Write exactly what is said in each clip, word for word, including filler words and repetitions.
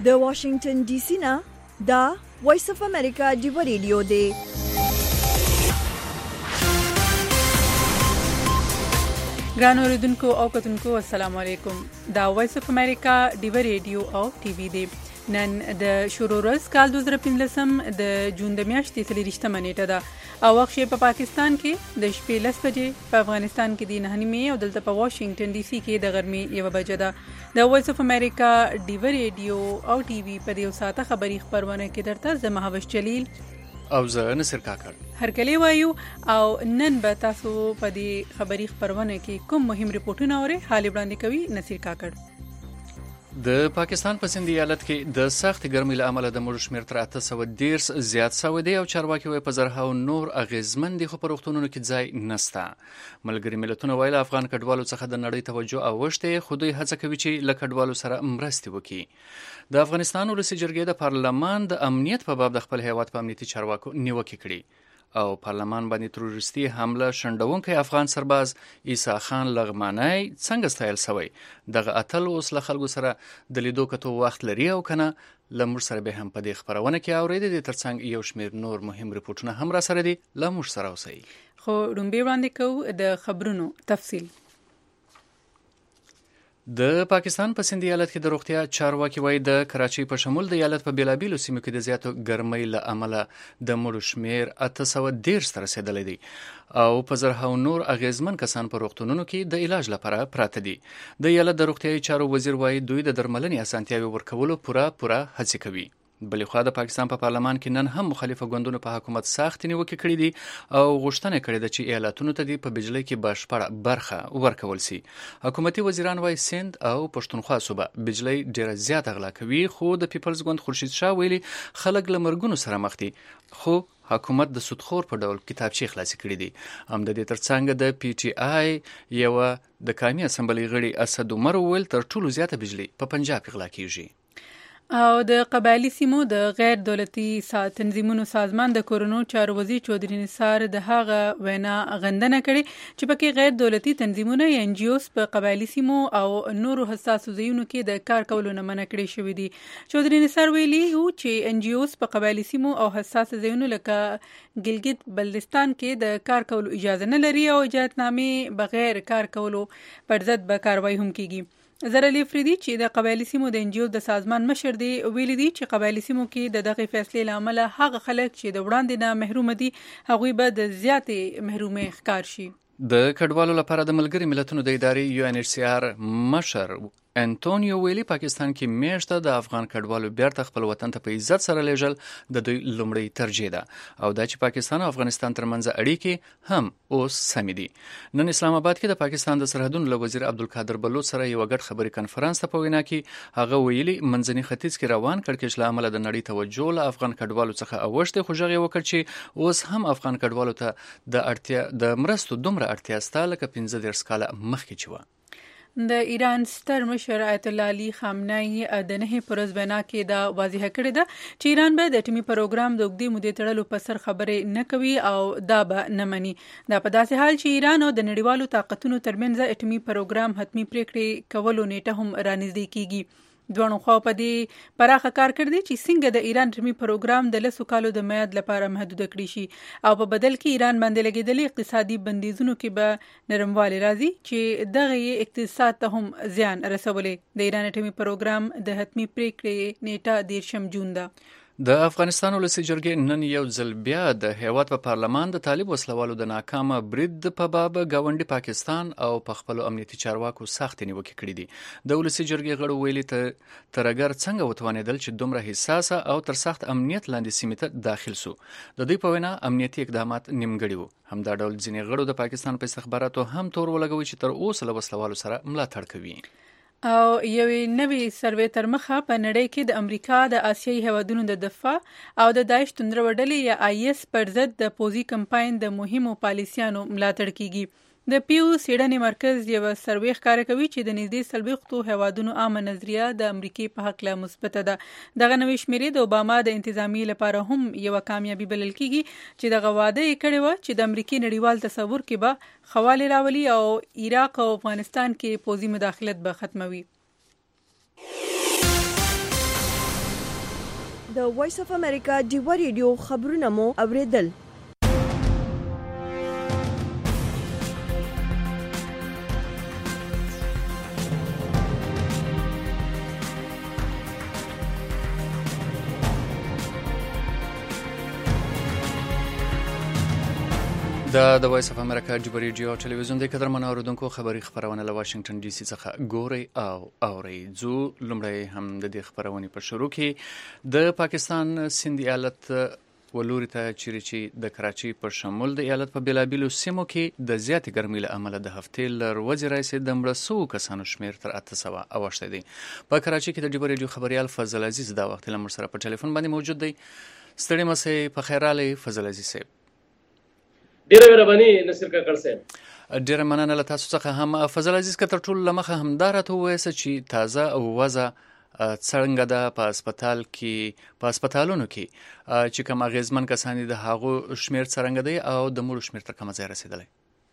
د واشنگټن ډي سي نه دا وایس اف امریکا ډیو ریډیو دی. ګران اوریدونکو او کتونکو السلام علیکم. دا وایس اف امریکا ډیو ریډیو او ټي وي دی. نن د شروع ورځ کال دوه زره پنځلسم د جون د میاشتې څلېرویشتمه نیټه ده او وخت په پاکستان کې د شپې لس بجې، په افغانستان کې د نهه نیمې او دلته په واشنگټن ډي سي کې د غرمې یوه بجه ده. د وایس اف امریکا ډیو ریډیو او ټي وي په دې ساعته خبري خبرونه کې درته زه مهوش جلیل او زه نصر کاکړ هرکلی وایو او نن به تاسو په دې خبري خبرونه کې کوم مهم ریپورتونه اورئ. حال وړاندې کوي نصر کاکړ. د پاکستان په سندھ ایالت کې د سخت ګرمۍ له امله د مړو شمېر تر اته سوه دېرش زیات شوی دی او چارواکي وایي په زرهاو نور اغېزمن دي خو په روغتونونو کې ځای نشته. ملګري ملتونه وایي له افغان کډوالو څخه د نړۍ توجه اوښتې، خو دوی هڅه کوي چې له کډوالو سره مرستې وکړي. د افغانستان ولسي جرګې د پارلمان د امنیت په باب د خپل هیواد په امنیتي چارواکو نیوکې کړي او پارلمان باندې تروریستي حمله شنډونکی افغان سرباز عیسی خان لغمانی څنګه ستایل شوی. دغه اتل اوس له خلکو سره د لیدو کتو وخت لري او کنه له موږ سره به هم په دې خبرونه کې اورېدې. د ترڅنګ یو شمېر نور مهم ریپورتونه هم را سره دي، له موږ سره اوسئ. خو لومړی وړاندې کوو د خبرونو تفصیل. د پاکستان په سندھ ایالت کې د روغتیا چارواکي وایي د کراچۍ په شمول د ایالت په بیلابیلو سیمو کې د زیاتو ګرمۍ له امله د مړو شمېر اته سوه دېرش ته رسېدلی دی او په زرهاو نور اغېزمن کسان په روغتونونو کې د علاج لپاره پراته دي. د ایالت د روغتیايي چارو وزیر وایي دوی د درملنې اسانتیاوې ورکولو پوره پوره هڅې کوي. بلې خوا د پاکستان په پا پارلمان کې نن هم مخالفه ګوندونو په حکومت سخت نیوکې کړې دي او غوښتنه کړې ده چې ایالتونو ته دې په بجلۍ کې بشپړه برخه ورکول سي. حکومتي وزیران وایي سند او پښتونخوا صوبه بجلۍ ډېره زیاته غلا کوي، خو د پیپلز ګوند خورشید شاه ویلي خلک له مرګونو سره مخ دي، خو حکومت د سودخور په ډول کتابچې خلاصې کړې دي. هم د دې ترڅنګ د پی ټي آی یوه د قومي اسمبلۍ غړي اسد عمر وویل تر ټولو زیاته بجلۍ په پنجاب کې غلا کیږي. او د قبایلی سیمو د غیر دولتي تنظیمونو سازمان د کورونو چارو وزیر چودري نثار د هغه وینا غندنه کړې چې پکې غیر دولتي تنظیمونه یا ان جی اوز په قبایلی سیمو او نورو حساسو ځایونو کې د کار کولو نه منع کړي شوي دي. چودري نثار ویلي وو چې ان جی اوز په قبایلی سیمو او حساس ځایونو لکه ګلګت بلتستان کې د کار کولو اجازه نه لري او اجازهنامې بغیر کار کولو پر ضد به کاروایی هم کیږي. زرعلی افریدي چې د قبایلی سیمو د انجیو د سازمان مشر دی ویلي دي چې قبایلی سیمو کې د دغه فیصلې له امله هغه خلک چې د وړاندې نه محروم دي هغوی به د زیاتې محرومۍ ښکار شي. د کډوالو لپاره د ملګري ملتونو د ادارې یو ان ایچ سی آر مشر انټونیو ویلي پاکستان کې میاشته د افغان کډوالو بیرته خپل وطن ته په عزت سره لیږل د دوی لومړی ترجیح ده او دا چې پاکستان او افغانستان ترمنځ اړیکې هم اوس سمې دي. نن اسلام آباد کې د پاکستان د سرحدونو له وزیر عبدالقادر بلوچ سره یو ګډ خبري کنفرانس ته په وینا کې هغه ویلي منځني ختیځ کې روان کړکېچ له امله د نړۍ توجه له افغان کډوالو څخه اوښتې، خو غږ یې وکړ چې اوس هم افغان کډوالو ته د اړتیا د مرستو دومره اړتیا شته لکه پنځه دېرش کاله مخکې چې وه. د ایران ستر مشر آیت الله علي خامنه‌ای د نهه پرز وینا کې دا واضح کړې ده چې ایران به د اټومي پروګرام د اوږدې مودې تړلو په سر خبرې نه کوي او دا به نه مني. دا په داسې حال چې ایران او د نړیوالو طاقتونو ترمنځ اټومي پروګرام حتمي پریکړې کولو نیټه هم رانږدې کیږي. دوه خوا په دې پراخه کار کړی چې څنګه د ایران اټومي پروګرام د لسو کالو د میعاد لپاره محدود کړی شي او په بدل کې ایران باندې لګیدلي اقتصادي بندیزونو کې به نرموالی راځي چې دغه اقتصاد ته هم زیان رسولی. د ایران اټومي پروګرام د حتمي پریکړې نیټه دېرشم جون ده. د افغانستان ولسي جرګې نن یو ځل بیا د هیواد په پارلمان د طالب وسلوالو د ناکامه برید په باب ګاونډي پاکستان او په خپلو امنیتي چارواکو سختې نیوکې کړې دي. د ولسي جرګې غړو ویلي تر اګر څنګه وتوانېدل چې دومره حساسه او تر سخت امنیت لاندې سیمې ته داخل سو. د دوی په وینا امنیتي اقدامات نیمګړي وو. همدا ډول ځینې غړو د پاکستان په استخباراتو هم تور ولګوي چې تر اوسه له وسلوالو سره ملاتړ کوي. او یوې نوې سروې تر مخه په نړۍ کې د امریکا د آسیایي هیوادونو د دفاع او د داعش توندرو ډلې یا آی اس پر ضد د پوځي کمپاین د مهمو پالیسیانو ملاتړ کیږي. د پیو څېړنې مرکز یو سروې ښکاره کوي چې د نږدې څلوېښتو هیوادونو عامه نظریه د امریکې په هکله مثبته ده. دغه نوې شمېرې د اوباما د انتظامیې لپاره هم یوه کامیابي بلل کیږي چې دغه وعده یې کړې وه چې د امریکې نړیوال تصور کې به خواله راولي او عراق او افغانستان کې پوځي مداخلت به ختموي. د وایس اف امریکا ډیوا ریډیو خبرونه مو اوریدل. د د وایس اف امریکا ډیوا ریډیو ټلویزیون د قدرمن اوریدونکو خبری خبرونه له واشنگټن ډي سي څخه ګوري او اوري. زو لمړی هم د دې خبرونه په شروع کې د پاکستان سند ایالت ولوري ته چیرې چې د کراچي په شمول د ایالت په بیلابیلو سیمو کې د زیاتې ګرمۍ له امله د هفتې ل ورځې راځي د مړه سوو کسانو شمیر تر اته سوه اوښتی دی. په کراچي کې د ډیوا ریډیو خبريال فضل عزیز دا وخت له موږ سره په ټلیفون باندې موجود دی. ستړي مسئ په خیر علي فضل عزیز صاحب. ډیره مهرباني نصیر کاکړ صاحب. ډیره مننه له تاسو څخه هم فضل عزیز. که تر ټولو لمخه هم دا راته ووایاست چې تازه او وضع څرنګه ده په هسپتال کې په هسپتالونو کې چې کوم اغیزمن کسان دي د هغو شمیر څرنګه دی او د مړو شمیر تر کومه ځای رسیدلی؟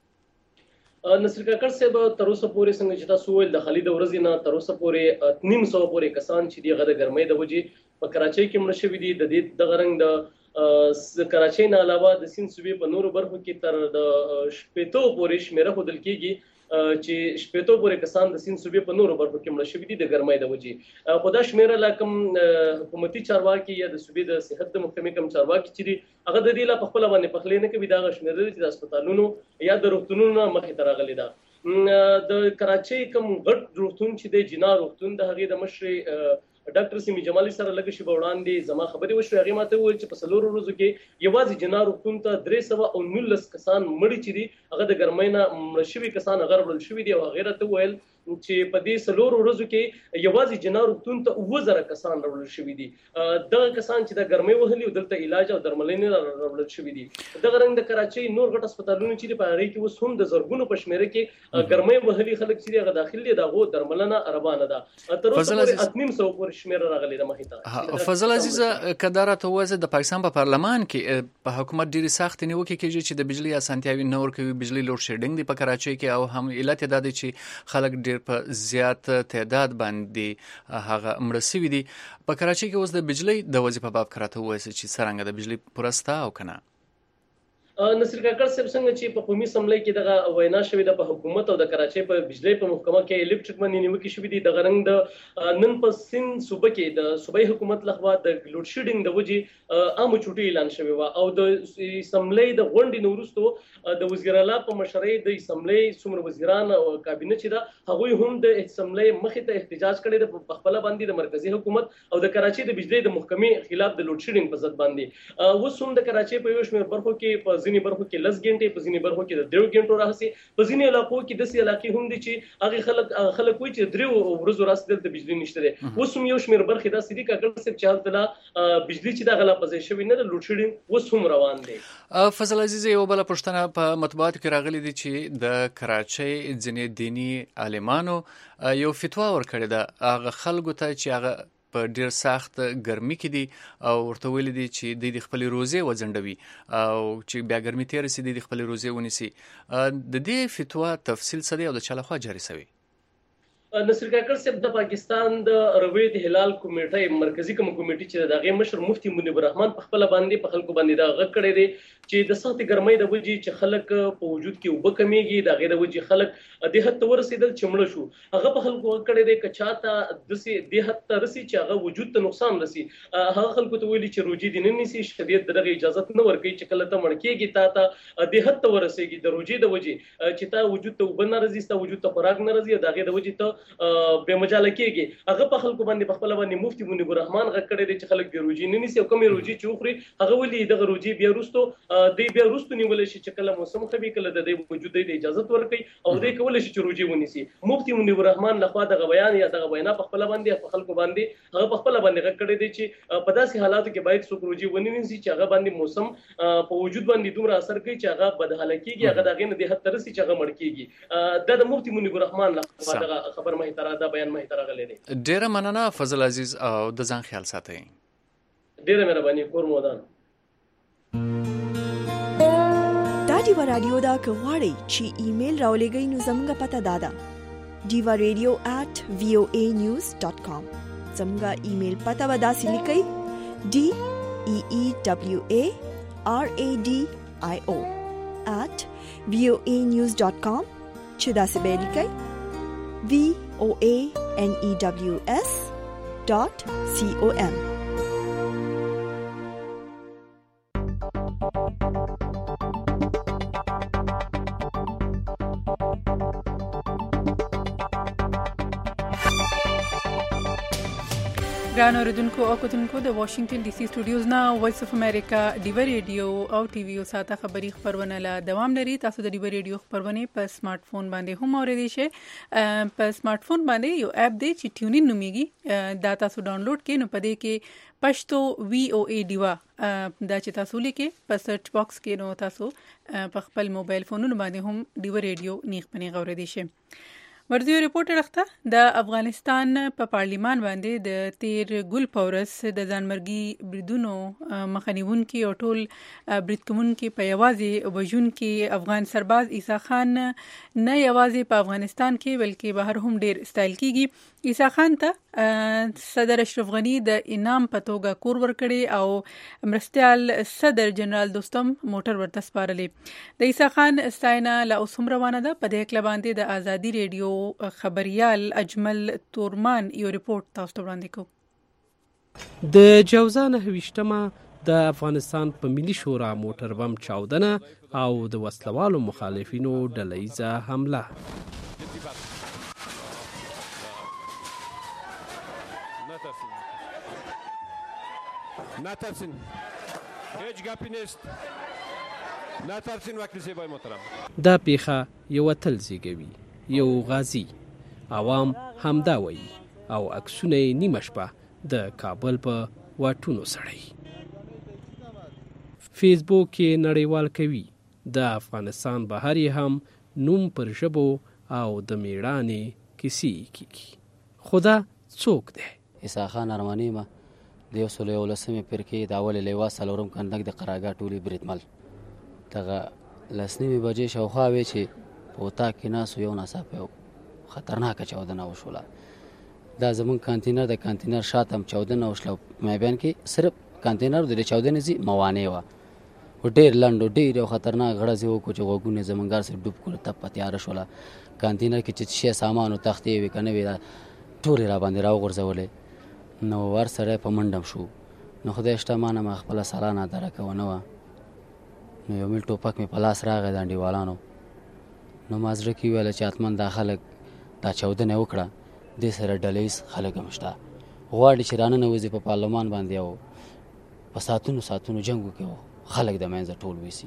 نصیر کاکړ صاحب تر اوسه پورې څنګه چې تاسو ویل د خالي د ورځې نه تر اوسه پورې نیم سوه پورې کسان چې دي هغه د ګرمۍ د وجې په کراچۍ کې مړه شوي دي. د دې دغه رنګ د کراچۍ نه علاوه د سیند صوبې په نورو برخو کې تر د شپېتو پورې شمیره ښودل کېږي چې شپېتو پورې کسان د سیند صوبې په نورو برخو کې مړه شوي دي د ګرمۍ د وجې. خو دا شمیره لا کوم حکومتي چارواکي یا د صوبې د صحت د محکمې کوم چارواکي چې دي هغه د دې لا په خپله باندې پخلی نه کوي. دغه شمیره چې د هسپتالونو یا د روغتونونو نه مخې ته راغلې ده. د کراچۍ کوم غټ روغتون چې دی جنا روغتون د هغې د مشرې ډاکټر سیمي جمالي سره لږ شیبه وړاندې زما خبرې وشوې. هغې ماته وویل چې په څلورو ورځو کې یوازې جنا روغتون ته درې سوه او نولس کسان مړي چې دي هغه د ګرمۍ نه مړه شوي کسان هغه راوړل شوي دي. او هغې راته وویل چې په دې څلورو ورځو کې یوازې جنا روغتون ته اووه زره کسان راوړل شوي دي. دغه کسان چې د ګرمۍ وهلي او دلته علاج او درملنې راوړل شوي دي. دغه رنګ د کراچۍ نور غټ هسپتالونه چې دي په هغې کې اوس هم د زرګونو په شمېره کې ګرمۍ وهلي خلک چې دي هغه داخل دي د هغو درملنه روانه ده. تر اوسه پورې اته نیم سوه پورې شمېره راغلې ده مخې ته. فضل عزیز که دا راته ووایاست د پاکستان په پارلمان کې په حکومت ډېرې سختې نیوکې کېږي چې د بجلي اسانتیاوې نه ورکوي. بجلي لوډ شیډینګ دی په کراچۍ کې او هم علت یې دا دی چې خلک ډېر په زیات تعداد باندې هغه مړه سوي دي. په کراچۍ کې اوس د بجلۍ د وضعې په باب کې راته ووایاست چې څرنګه د بجلۍ پوره سته او که نه؟ نصیر کاکړ صاحب څنګه چې په قومي اسمبلی کې دغه وینا شوې ده په حکومت او د کراچۍ په بجلۍ په محکمه کې الکتریک باندې نیوکې شوې دي. دغه رنګ د نن په سیند صوبه کې د صوبایي حکومت لخوا د لوډ شیډینګ د وجې عامه چوټي اعلان شوې وه او د اسمبلی د غونډې نه وروستو د وزیر اعلی په مشرۍ د اسمبلی څومره وزیران او کابینه چې ده هغوی هم د اسمبلی مخې ته احتجاج کړی ده په خپله باندې د مرکزي حکومت او د کراچۍ د بجلۍ د محکمې خلاف د لوډ شیډینګ په ضد باندې. اوس هم د کراچۍ په یو شمېر برخو کې په ځینې برخو کې لس ګنټې په ځینې برخو کې د درېو ګنټو راهسي په ځینې علاقو کې داسې علاقې هم دي چې هغې خلک خلک وایي چې درېو ورځو راهسي دلته بجلي نشته دی. اوس هم یو شمېر برخې داسې دي کاکړ صاحب چې هلته لا بجلي چې دغه لا په ځای شوې نه ده لوډ شیډینګ اوس هم روان دی. فضل عزیز یو بله پوښتنه په مطبوعاتو کې راغلې دي چې د کراچۍ ځینې دیني عالمانو یو فتوا ورکړې ده هغه خلکو ته چې هغه په ډیر سخت ګرمي کې دي او ورته ویلي دي چې د خپل روزې وځنډوي او چې بیا ګرمي تیر سي د خپل روزې ونیسي. د دې فتوا تفصیل څه دی او د چا لخوا جاری شوی؟ نصیر کاکړ صاحب د پاکستان د رویت هلال کمیټې مرکزی کوم کمیټې چې د هغې مشر مفتي منیب الرحمن په خپله باندې په خلکو باندې دا غږ کړی دی چې د سختې ګرمۍ د وجې چې خلک په وجود کې اوبه کمیږي د هغې د وجې خلک دې حد ته ورسېدل چې مړه شو. هغه په خلکو غږ کړی دی که چا ته داسې دې حد ته رسي چې هغه وجود ته نقصان رسي هغه خلکو ته ویلي چې روجې دې نه نیسي شریعت د دغې اجازت نه ورکوي چې کله ته مړ کېږي تا ته دې حد ته ورسېږي د روجې د وجې چې تا وجود ته اوبه نه راځي ستا وجود ته خوراک نه راځي او د هغې د وجې ته بې مجاله کېږي. هغه په خلکو باندې په خپله باندې مفتي منیب الرحمن غږ کړی دی چې خلک دې روجې نه نیسي او کومې روجې چې وخوري هغه ولې دغه روجې بیا وروستو دی بیا وروستو نیولی شي چې کله موسم ښه وي کله د دې وجود دی ته اجازت ورکوي او دی کولی شي چې روجې ونیسي. مفتي منیب الرحمن لخوا دغه بیان یا دغه وینا په خپله باندې په خلکو باندې هغه په خپله باندې غږ کړی دی چې په داسې حالاتو کې باید څوک روجې ونه نیسي چې هغه باندې موسم په وجود باندې دومره اثر کوي چې هغه بدحاله کېږي هغه د هغې نه دې حد ته رسي چې هغه مړ کېږي. دا د مفتي منیب الرحمن لخوا دغه خبر مخې ته دا بیان مخې ته راغلی دی. ډیره مننه فضل عزیز او د ځان خیال ساتئ. ډیره مهرباني کور مو ودان. دا ډیوا رادیو دا که غواړئ چې ایمیل راولېږئ نو زموږ پته دا ده ډیوا ریډیو ایٹ وی او اے نیوز ډاٹ کام. زموږ ایمیل پته به داسې لیکئ D E E W A R A D I O at voa news dot com چې دا څه به لیکئ V O A N E W S dot C O M. ګران اوریدونکو او کتونکو د واشنگټن ډي سي سټوډیوز نه وایس اف امریکا ډیو ریډیو او ټي وي او ساته خبري خبرونه لا دوام لري. تاسو د ډیو ریډیو خبرونه په سمارټ فون باندې هم اوریدئ شئ. په سمارټ فون باندې یو اپ دی چې ټیونین نومیږي، دا تاسو ډاونلوډ کړئ. نو پدې کې پښتو وی او ای ډیوا دا چې تاسو لیکئ په سرچ باکس کې، نو تاسو په خپل موبایل فونونو باندې هم ډیو ریډیو نیغ پنیغ اوریدئ شئ. ورځي ریپورټ راخته د افغانستان په پارلیمان باندې د تیر ګل پورس د ځانمرګي بریدونو مخنیوونکي او ټول برید کوونکي په یوازې وژونکي افغان سرباز عیسی خان نه یوازې په افغانستان کې بلکې بهر هم ډیر استایل کیږي. عیسی خان ته صدر اشرف غنی د انعام په توګه کور ورکړي او مرستيال صدر جنرال دوستم موټر ورته سپارلې. د عیسی خان ستاینه لا اوس هم روانه ده. په دې کله باندې د آزادي ریډیو خبريال اجمل تورمان یو ریپورت تاسو ته وړاندې کوم. د جوزا نهه ویشتمه د افغانستان په ملي شورا موټر بم چاودنه او د وسلوالو مخالفینو ډلهیزه حمله. نترسین هیچ گپی نیست، نترسین وکیل زیبای محترم. دا پیخه یو تل زیږوي، یو غازی عوام همدا وایي او عکسونه نیمه شپه د کابل په واټونو سړی فیسبوک کې نړیوال کوي. د افغانستان بهر یې هم نوم پر ژبو او د میړانې کیسې کیږي. خدا څوک دی؟ عیسی خان ارمانی ما د یو سل یو لسمې پرکې د اول لیوا څلورم کندک د قراګاه ټولي بریدمل دغه لسنیمې بجې شاوخوا وې چې په اتاق کې ناسو یو ناڅاپه یو خطرناکه چاودنه وشوله. دا زمونږ کانتینر د کانتینر شاته هم چاودنه وشوله. مابین کې صرف کانتینر د چاودنې ځي موانع وه، ډېر لنډ او ډېر یو خطرناک غړز یې وکړو چې غوږونه زمونږ سره ډوب کړو. تپ په تیاره شوله. کانتینر کې چې شی سامان او تختې وې که نه وې ټولې را باندې راوغورځولې. نو ور سره په منډم شو. نو خدای شته ما نه ما خپله سالانه درکه ونه وه. نو یو میل ټوپک مې په لاس راغی د انډیوالانو. نو ما زړه کې ویله چې حتما دا خلک دا چاودنه وکړه، دې سره ډلهیز خلک هم شته، غواړي چې راننوځي په پارلمان باندې او په ساعتونو ساعتونو جنګ وکړي، خلک د منځه ټول ویسي.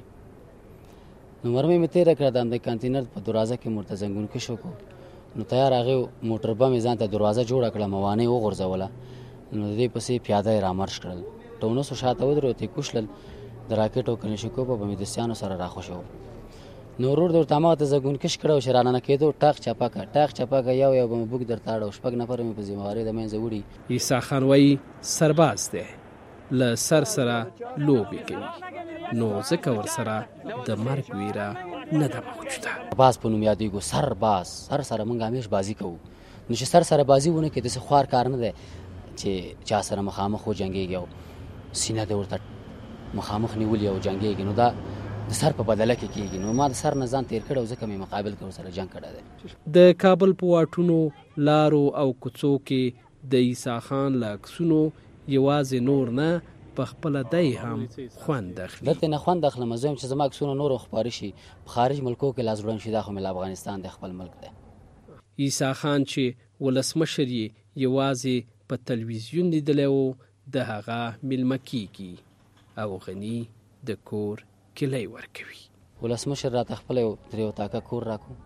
نو مرمۍ مې تېره کړه. د همدې کانتینر په دروازه کې ورته زنګون کش وکړو. نو تیار هغې موټر بم یې ځان ته دروازه جوړه کړه، موانع یې وغورځوله. نو د دې پسې پیاده یې رامرش کړل. ټونسو شاته ودرېد، یې کوشلل. د راکټ او کلشینکوف په مدرسیانو سره راخوشي وو. نو ورور د ورته هماغه ته زګون کش کړه او چې راننه کېدو ټاق چپه کړه ټاق چپه کړه یو یو به مې بوک درته اړه او شپږ نفر مې په ذمهوارۍ د منځه وړي. عیسی خان وایي سرباز دی، له سر سره لوبې کوي، نو ځکه ورسره د مرګ ویره نه ده موجوده. باز په نوم یادېږو، سرباز. سر سره موږ همیش بازي کوو. نو چې سر سره بازي ونه کړي داسې خوار کار نه دی چې چا سره مخامخ وجنګېږي او سینه دې ورته مخامخ نیولي او جنګېږي. نو دا د سر په بدله کې کېږي. نو ما د سر نه ځان تېر کړی او ځکه مې مقابل کې ورسره جنګ کړی دی. د کابل په واټونو، لارو او کوڅو کې د عیسی خان له عکسونو یوازې نور نه په خپله دی هم خوند اخلي. دلته نه خوند اخلم، زه یم چې زما عکسونه نور خپاره شي په خارج ملکو کې لاس وړاندې شي. دا خو مې افغانستان د خپل ملک دی. عیسی خان چې ولسمشر یې یوازې په تلویزیون لیدلی و، د هغه میلمه کیږي او غني د کور کلی ورکوي. ولسمشر راته خپل یو درې اتاقه کور راکو،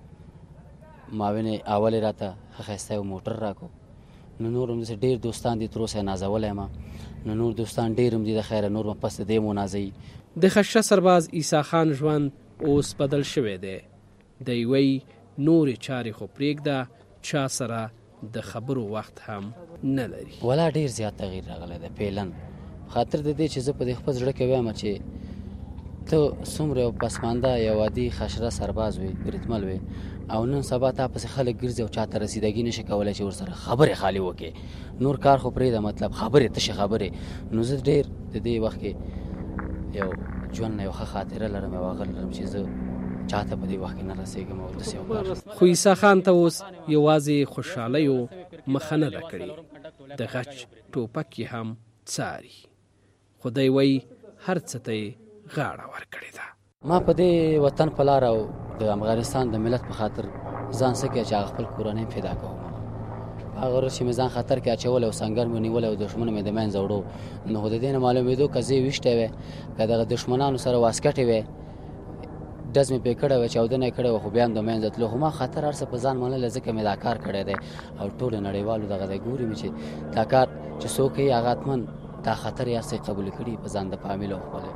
معاون یې اول یې راته ښه ښایسته یو موټر راکو. نو نور هم داسې ډېر دوستان دي، تر اوسه یې نازولی یم. نو نور دوستان ډېر هم دي، د خیره نور به پس د دې مو نازوي. د ښه سرباز عیسی خان ژوند اوس بدل شوی دی. دی وایي نورې چارې خو پرېږده، چا سره د خبرو وخت هم نه لري. ولا ډېر زیات تغییر راغلی دی. پیلن خاطر د دې چې زه په دې خپل زړه کې وایم چې ته څومره پسمانده یو عادي خشره سرباز وي بریدمل وي او نن سبا تا پس خلک ګرځي او چاته رسیدګي نشي کولای چې ورسره خبره خالی وکي نور کار خو پرې دا مطلب خبره ته خبره نو زه ډیر د دې وخت کې یو ژوند یو خاطره لرم او هغه لرم چې زه چاته په دې وخت کې نه رسیږم او د سیو کار خو عیسی خان ته اوس یوازې خوشاله یو مخنه را کړی د غچ ټوپک هم څاري خدای وای هر څه ته غاړه ورکړې ده. ما په دې وطن په لار او د افغانستان د ملت په خاطر ځان سکه چې خپل کورنۍ فدا کوم. هغه ورځ چې میزان خطر کې اچول او سنگر مې نیول او دښمن مې د مین زوړو نو د دې نه معلومېدو کزي وشته وې کله دښمنانو سره واسکټې وې داس مې پکړه و چې اودنه کړه خو بیا د مین ځتلو خو ما خطر ارسه په ځان منل ځکه مې دا کار کړی دی او ټول نړیوالو دغه د ګوري مې چې دا کار چې څوک یې هغه دا خطر یې ارسه قبول کړي په ځان د فامیل خپل.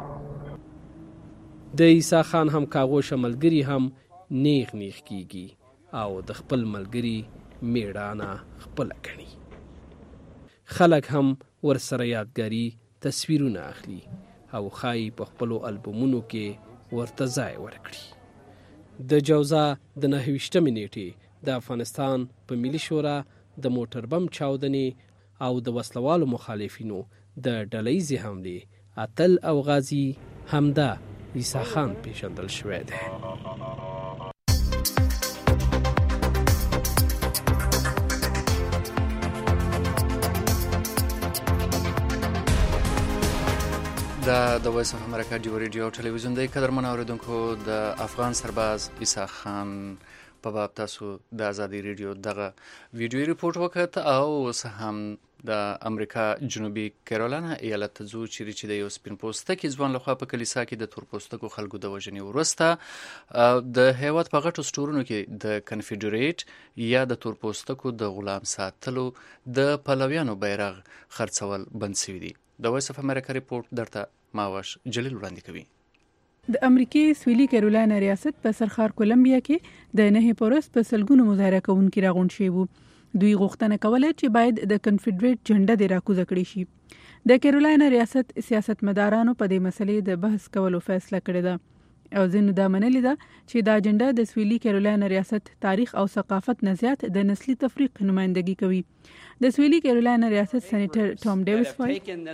د عیسی خان هم کاغوش ملګری هم نیغ نیغ کیږي او د خپل ملګری میړانه خپل کړي. خلک هم ورسره یادګاری تصویرونه اخلي او خای په خپل البومونو کې ورته ځای ورکړي. د جوزا د نهویشتمې نیټې د افغانستان په ملي شورا د موټر بم چاودنې او د وسلوالو مخالفینو د ډلهیزې حملې اتل او غازی همدا عیسی خان پیژندل شوی دی. دا د وایس اف امریکا ډیو ریډیو او ټلویزیون د قدرمن اوریدونکو د افغان سرباز عیسی خان په باب تاسو د ازادي ریډیو دغه ویډیو ریپورت وکړ او سه هم د امریکا جنوبي کیرولینا ایالت ته ځو چیرې چې د یو سپین پوستکي ځوان لخوا په کلیسا کې د تور پوستکو خلکو د وژنې وروسته د هیواد په غټو سټورونو کې د کنفیډریټ یا د تور پوستکو د غلام ساتلو د پلویانو بیرغ خرڅول بند شوی دی. د وایس اف امریکا ریپورت درته ماوش جلیل وړاندې کوي. د امریکای سویلي کیرولینا ریاست په سرخار کولمبیا کې د نه پورس په سلګونو مظاهره کوونکي راغونډ شوي وو. دوی غوښتنه کوله چې باید د کنفیډریټ جنډه د راکوزه کړي شي. د کیرولینا ریاست سیاستمدارانو په دې مسلې د بحث کولو فیصله کړې ده او ځینو دا منلې ده چې دا جنډه د سویلي کیرولینا ریاست تاریخ او ثقافت نه زیات د نسلي تفریق نمائندګي کوي. د سویلي کیرولینا ریاست سېنیټر ټام ډیویس وایي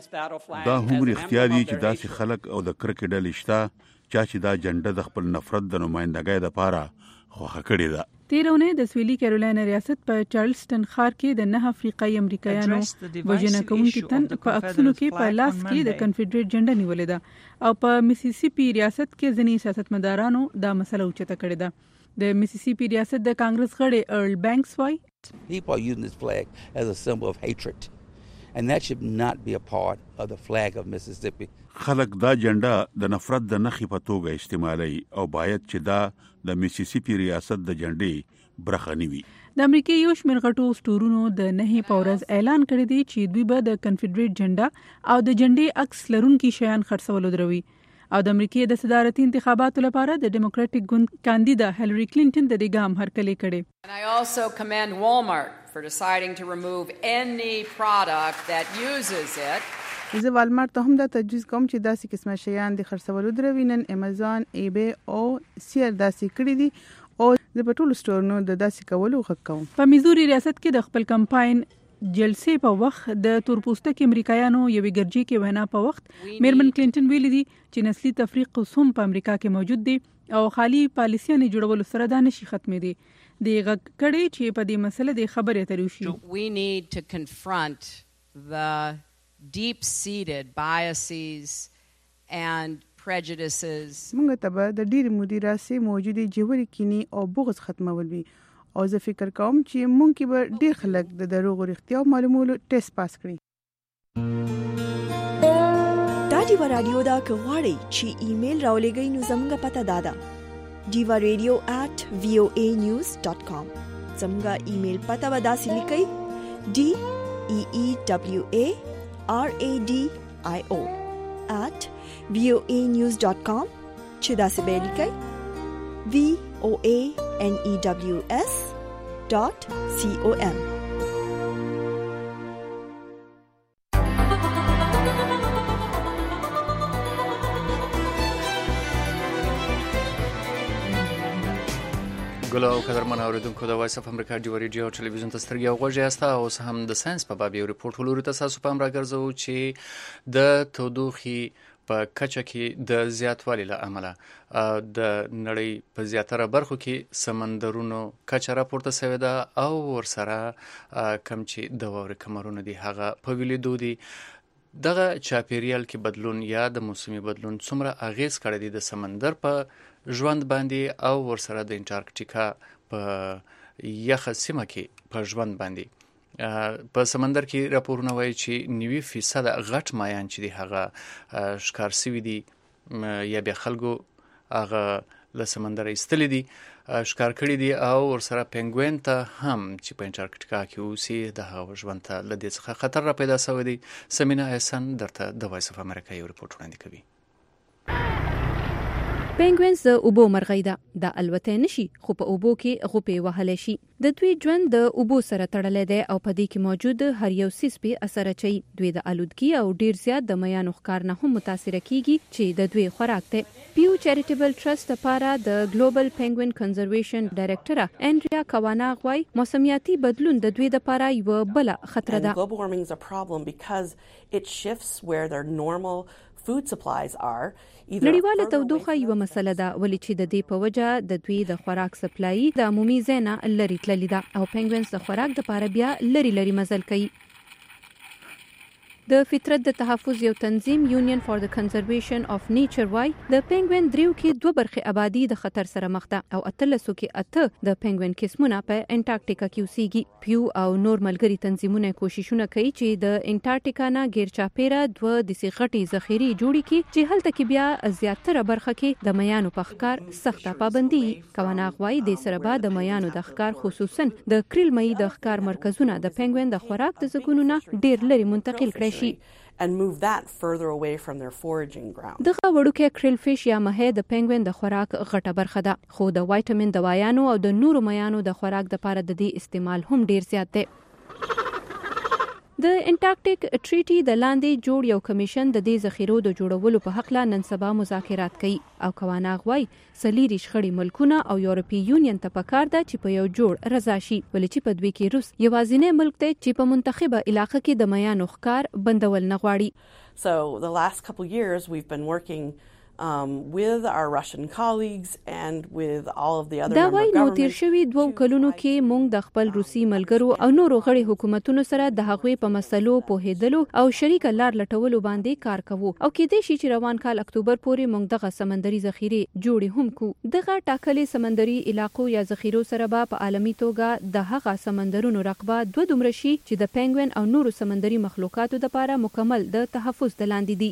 دا هم اختیاري چې داسې خلک او د کرکټ ډلې شته چې دا جنډه د خپل نفرت د نمائندګۍ لپاره خوښه کړې ده. تیرونه د سویلي کیرولینا ریاست په چارلسټن ښار کې د نه افریقایي امریکایانو وژنه کوونکي تن په عکسونو کې په لاس کې د کنفیډریټ جنډه نیولې ده او په میسیسیپي ریاست کې ځینې سیاستمدارانو دا مسله اوچته کړې ده. د میسیسیپي ریاست د کانګرس غړي ارل بانکس وایي People are using this flag as a symbol of hatred and that should not be a part of the flag of Mississippi. خلک دا جنډه د نفرت د نښې په توګه استعمالوي او باید چې دا د میسیسیپي ریاست د جنډې برخه نه وي. د امریکای یو شمېر غټو سټورونو د نهې په ورځ اعلان کړی دی چې دوی به د کنفیډریټ جنډه او د جنډې عکس لرونکي شیان خرڅول دروي او د امریکای د صدارتي انتخاباتو لپاره د ډیموکراټیک ګوند کاندیدا هیلری کلینټن د دې ګام هرکلی کړي. And I also commend Walmart for deciding to remove any product that uses it. زه والمارت ته هم دا تجویز کوم چې داسې قسمه شیان د خرڅولو دروي. نن امازون ای بی او سیر داسې کړی دي او د پټول سټورونو د داسې کولو حق کوم. په میزوري ریاست کې د خپل کمپاین جلسې په وخت د تورپوستکي امریکایانو یوې ګرجې کې وینا په وخت میرمن کلینټن ویلي دي چې نسلي تفریق هم په امریکا کې موجود دی او خالي پالیسیانه جوړولو سره دا نشي ختمې دي. د غږ کړي چې په دې مسله د خبرې اترې وشي. We need to confront the deep-seated biases and prejudices. موږ ته به د ډېر مودې راسي موجودي جوړې کینی او بغض ختمول وي او زه فکر کوم چې مونږ کې به ډېر خلک د دروغ او اختیار معلومولو ټیسټ پاس کړي. دا دیوا رادیو دا کغواړي چې ایمیل راولېږئ نو زموږ پته دادا diva radio at voa news dot com. زموږ ایمیل پته ودا سلیکئ d e e w a r a d i o at voa news dot com چې دا څه به لیکئ v o a n e w s dot com. ګل او قدرمن اوریدونکو د وایس اف امریکا ډیو ریډیو ټلویزیون ته سترګې او غوږی یاست او هم د ساينس په باب یو ریپورت ولوري تاسو په امر راګرځو چې د تودوخي په کچه کې د زیاتوالي له امله د نړۍ په زیاتره برخو کې سمندرونو کچه راپورته شوې ده او ورسره کم چې د واورې کمرونه دي هغه په ویلیدو دي. دغه چاپیریال کې بدلون یا د موسمي بدلون څومره اغیز کړی دی د سمندر په ژوند باندې او ورسره د انټارکټیکا په یخه سیمه کې په ژوند باندې. په سمندر کې راپورونه وایي چې نوي فیصد غټ مایان چې دی هغه ښکار شوي دي یا بیا خلکو هغه له سمندر ایستلي دي ښکار کړي دي او ورسره پینګوین ته هم چې په انټارکټیکا کې اوسي د هغه ژوند ته له دې څخه خطر را پیدا شوی دی. سمینا احسان درته د وایس اف امریکا یو ریپورت وړاندې کوي. پینګوینز د اوبو مرغۍ ده. د الوتې نشي خو په اوبو کې غوپې وهلی شي. د دوی ژوند د اوبو سره تړلی دی او په دې کې موجود هر یو څیز پې اثر اچوي. دوی د الودګي او ډیر زیات د میانو ښکار نه هم متاثره کیږي چې د دوی خوراک دی. پیو چیریټیبل ټرست لپاره د ګلوبل پینګوین کنزرویشن ډایرکټره انډریا کواناغ وايي موسمیاتي بدلون د دوی لپاره یو بل خطر ده. Global warming is a problem because it shifts where their normal food supplies are. نړیواله تودوخه یو مسله ده ولې چې د دې په وجه د دوی د خوراک سپلای د عمومي ځای نه لري تللی ده او پینګوینز د خوراک د پاره بیا لري لري مزل کوي. د فطرت د تحفظ یو تنظیم یونین فار د کنزرویشن اف نیچر وای د پینګوین دریو کې دوه برخې آبادی د خطر سره مخ ده او اتلسو کې اته د پینګوین قسمونه په انټارکټیکا کې اوسېږي. پیو او نور ملګری تنظیمونه کوششونه کوي چې د انټارکټیکا نه غیر چاپیره دوه د سیغټي ذخیره جوړي کی چې هلته کې بیا زیاتره برخه کې د میانو په ښکار سخته پابندي. کواناغ وای د سره بعد د میانو د ښکار خصوصا د کریل مې د ښکار مرکزونه د پینګوین د خوراک د زګونو نه ډیر لري منتقل کړي and move that further away from their foraging ground. دغه وړوکی کریل فیش یا مهې د پینګوین د خوراک غټه برخه ده خو د وایټامین دوايانو او د نورو میانو د خوراک د لپاره د دې استعمال هم ډیر زیات دی. د انټارکټیک ټریټي د لاندې جوړ یو کمیشن د دې ذخیرو د جوړولو په حق لا نن سبا مذاکرات کوي او کواناغ وای سلیری شخړي ملکونه او یورپی یونین ته پکار ده چې په یو جوړ رضا شي ولې چې په دوی کې روس یوازینی ملک دی چې په منتخبه علاقه کې د میانو ښکار بندول نه غواړي. So the last couple years we've been working Um, with our Russian colleagues and with all of the other دا member وای نو governments. تیر شوی دوه کلونو کې مونږ د خپل روسي ملګرو او نورو غړي حکومتونو سره د هغوی په مسلو په هیدلو او شریک لار لټولو باندې کار کوو او کې د شي چې روان کال اکتوبر پورې مونږ دغه سمندري ذخیره جوړې هم کو. دغه ټاکلې سمندري علاقو یا ذخیرو سره په عالمي توګه د هغه سمندرونو رقبه دوه دومره شي چې د پینګوین او نورو سمندري مخلوقاتو لپاره مکمل د تحفظ د لاندې دي.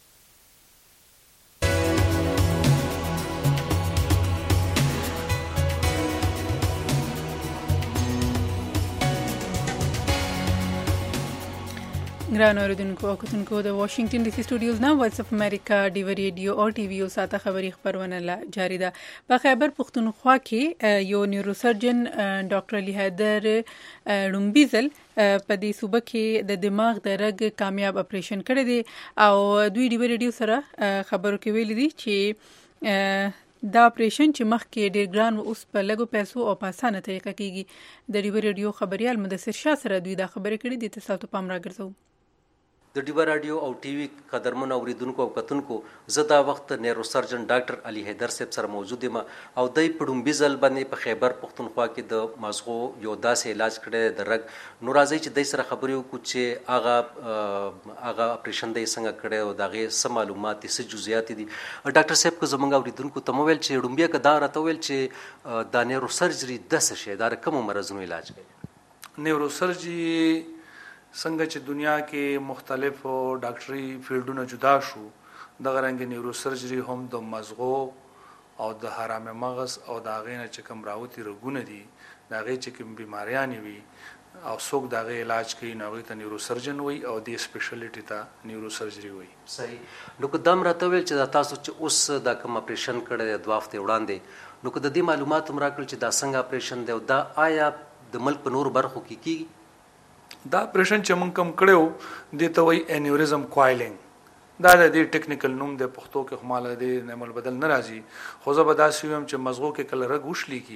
ګران اوریدونکو او کتونکو د واشنگټن ډي سي سټوډیوز نه وایس اف امریکا ډیو ریډیو او ټي وی او ساته خبري خبرونه لا جاری ده. په خیبر پختونخوا کې یو نیوروسرجن ډاکټر علي حیدر لومبیزل په دې صوبه کې د دماغ د رګ کامیاب اپریشن کړی دی او دوی ډیو ریډیو سره خبرو کې ویل دي چې دا اپریشن چې مخکې ډیر ګران او اوس په لګو پیسو او په اسانه طریقه کیږي. د ډیو ریډیو خبريال مدثر شاه سره دوی دا خبرې کړې دي. تاسو ته پام راګرځو. د ډیو رادیو او ټي وی قدرمن اوریدونکو او کتونکو زه دا وخت نیورو سرجن ډاکټر علي حیدر صاحب سره موجود یم او دای په ډومبیزل باندې په خیبر پختونخوا کې د مازغو یو داسې علاج کړی د رګ. نو راځي چې دای سره خبرې وکړو چې هغه هغه اپریشن دای څنګه کړی او دغه سم معلومات څه جزئیات دي. ډاکټر صاحب کو زمونږ اوریدونکو ته مویل چې ډومبیا کدا راته ویل چې د نیورو سرجری د څه شي دا کوم مرزونو علاج کوي. نیورو سرجری څنګه چې دنیا کې مختلف ډاکټري فیلډونه جدا شو دغه رنګ نیورو سرجری هم د مزغو او د حرام مغز او د هغې نه چې کوم راوتي رګونه دي د هغې چې کوم بیماریانې وي او څوک د هغې علاج کوي نو هغوی ته نیورو سرجن وایي او دې سپیشلټي ته نیورو سرجري وایي. صحیح. نو که دا هم راته ویل چې دا تاسو چې اوس دا کوم اپریشن کړی دی دوه هفتې وړاندې نو که د دې معلومات هم راکړل چې دا څنګه اپریشن دی او دا آیا د ملک په نورو برخو کې کیږي؟ دا اپریشن چې مونږ کوم کړو دې ته وایي انیوریزم کوایلینګ. دا د دې ټیکنیکل نوم د پښتو کې خماله دې نعمل بدل نه راځي خو زه به داسې ویم چې مزغو کې کله رګ وشلیږي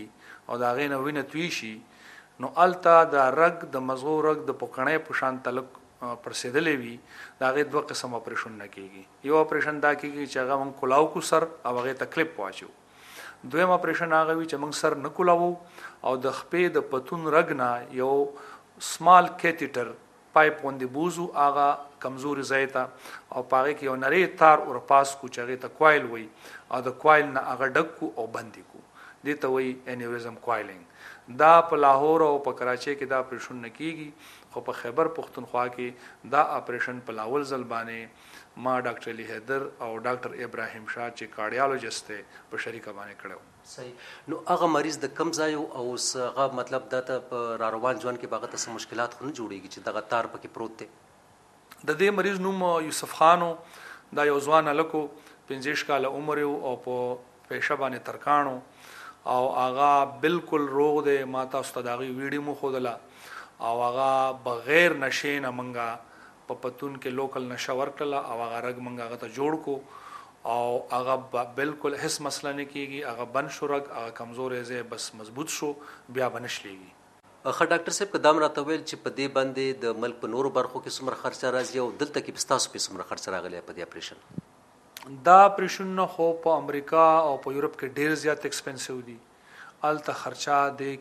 او دا غینه وینه توی شي نو التا د رګ د مزغو رګ د پوکړې په شان تلک پرسیدلې وي دا غي دوه قسم اپریشن نه کیږي یو اپریشن دا کیږي چې هغه مونږ کلاو کو سر او هغه تکلیف واچو دویم اپریشن هغه وی چې مونږ سر نه کلاو او د خپې د پتون رګ نه یو سمال کیتیټر پایپ باندې بوزو هغه کمزوري زایتا او پاره کې یو نری تار اور پاس کو چغه ته کوایل وي او د کوایل نه هغه ډک کو او بندي کو دې ته وي انیوریزم کوایلینګ دا په لاهور او په کراچۍ کې دا اپریشن نه کیږي خو په خیبر پختونخوا کې دا اپریشن په لاول ځل باندې ما ډاکټر علي حیدر او ډاکټر ابراهیم شاه چې کارډیالوجست ته په شریکه باندې کړو صحیح نو هغه مریض د کم ځای او هغه مطلب د ته را روان ځوان کې باغ ته مشکلات خو نه جوړيږي چې دغه تار پکې پروت دی د دې مریض نوم یوسف خانو دا یو ځوان لکو پنځه کال عمر او په پېښه باندې ترکانو او هغه بالکل روغ دی ماته استادغي ویډیو مو خودله او هغه بغیر نشې نه منګه په پتون کې لوکل نشه ورکړه او هغه رګ منګه هغه ته جوړ کو او هغه بالکل هیڅ مسله نه کیږي هغه بن شو رګ هغه کمزورې زی بس مضبوط شو بیا بنشلېږي اخه ډاکټر صاحب قدام راته ویل چې په دې باندې د ملک په نورو برخو کې څومره خرچه راځي او دلته کې پستاسو په څومره خرچه راغلی په دې اپریشن دا اپریشن نه خو په امریکا او په یورپ کې ډیر زیات ایکسپنسیو دي الته خرچه دی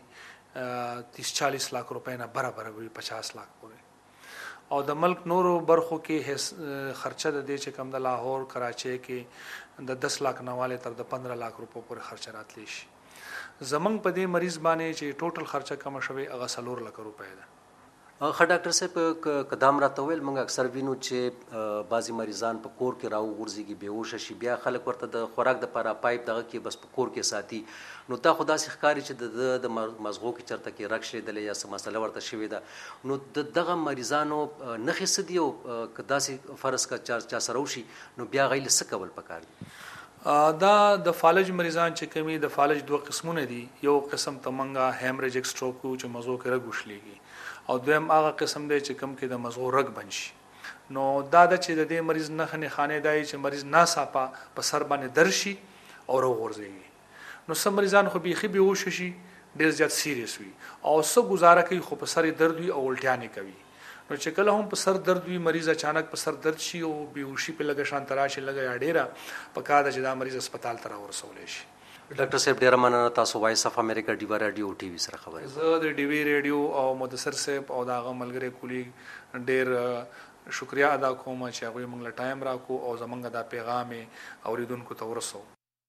کې تیس چالیس لاک روپے نه برابر وي پچاس لاک پورې او د ملک نورو برخو کې خرچه د دې چې کم د لاهور کراچۍ کې د دس لاک نواله تر د پندرہ لاک روپو پورې خرچه راتلی شي زمنګ په دې مریض باندې چې ټوټل خرچه کم شوی هغه سلور لک روپے ده خا ډاکټر صاحب قدام راته ویل موږ اکثر وینو چې بعضی مریضان په کور کې راو غورځيږي بیهوش شي بیا خلک ورته د خوراک د لپاره پایپ دغه کې بس په کور کې ساتي نو تا خدا سي ښکاری چې د مزغو کې چرته کې رکشلې دلې یا سم مسله ورته شوی ده نو دغه مریضانو نخې سدي او کداسي فرض کا چا سره وشي نو بیا غیل سکول پکار دي دا د فالج مریضان چې کمی د فالج دوه قسمونه دي یو قسم تمنګا هیمریج سټروک چې مزغو کې رګوشلېږي او دویم هغه قسم دی چې کم کې د مزغو رګ بنشي نو دا د چې د دې مریض نه خنه خانه دی چې مریض ناصافه په سر باندې درشي او ورغورځي نو سم مریضان خو بيخي بيهوش شي ډیر زیات سیریس وي او څه گزاره کوي خو په سر درد وي او الټیا نه کوي نو چې کله هم په سر درد وي مریض اچانک په سر درد شي او بيهوشي په لګه شان تراشي لګه ډیره په کاده چې دا مریض هسپتال ته ورسول شي ډاکټر صاحب ډیر مننه تاسو وایس اف امریکا ډیوا رادیو ټي وي سره خبرې زه د ډیوی رادیو او مدثر صاحب او داغه ملګری کولی ډیر شکریا ادا کوم چې هغه موږ له ټایم راکو او زمونږ دا پیغام اوریدونکو ته ورسو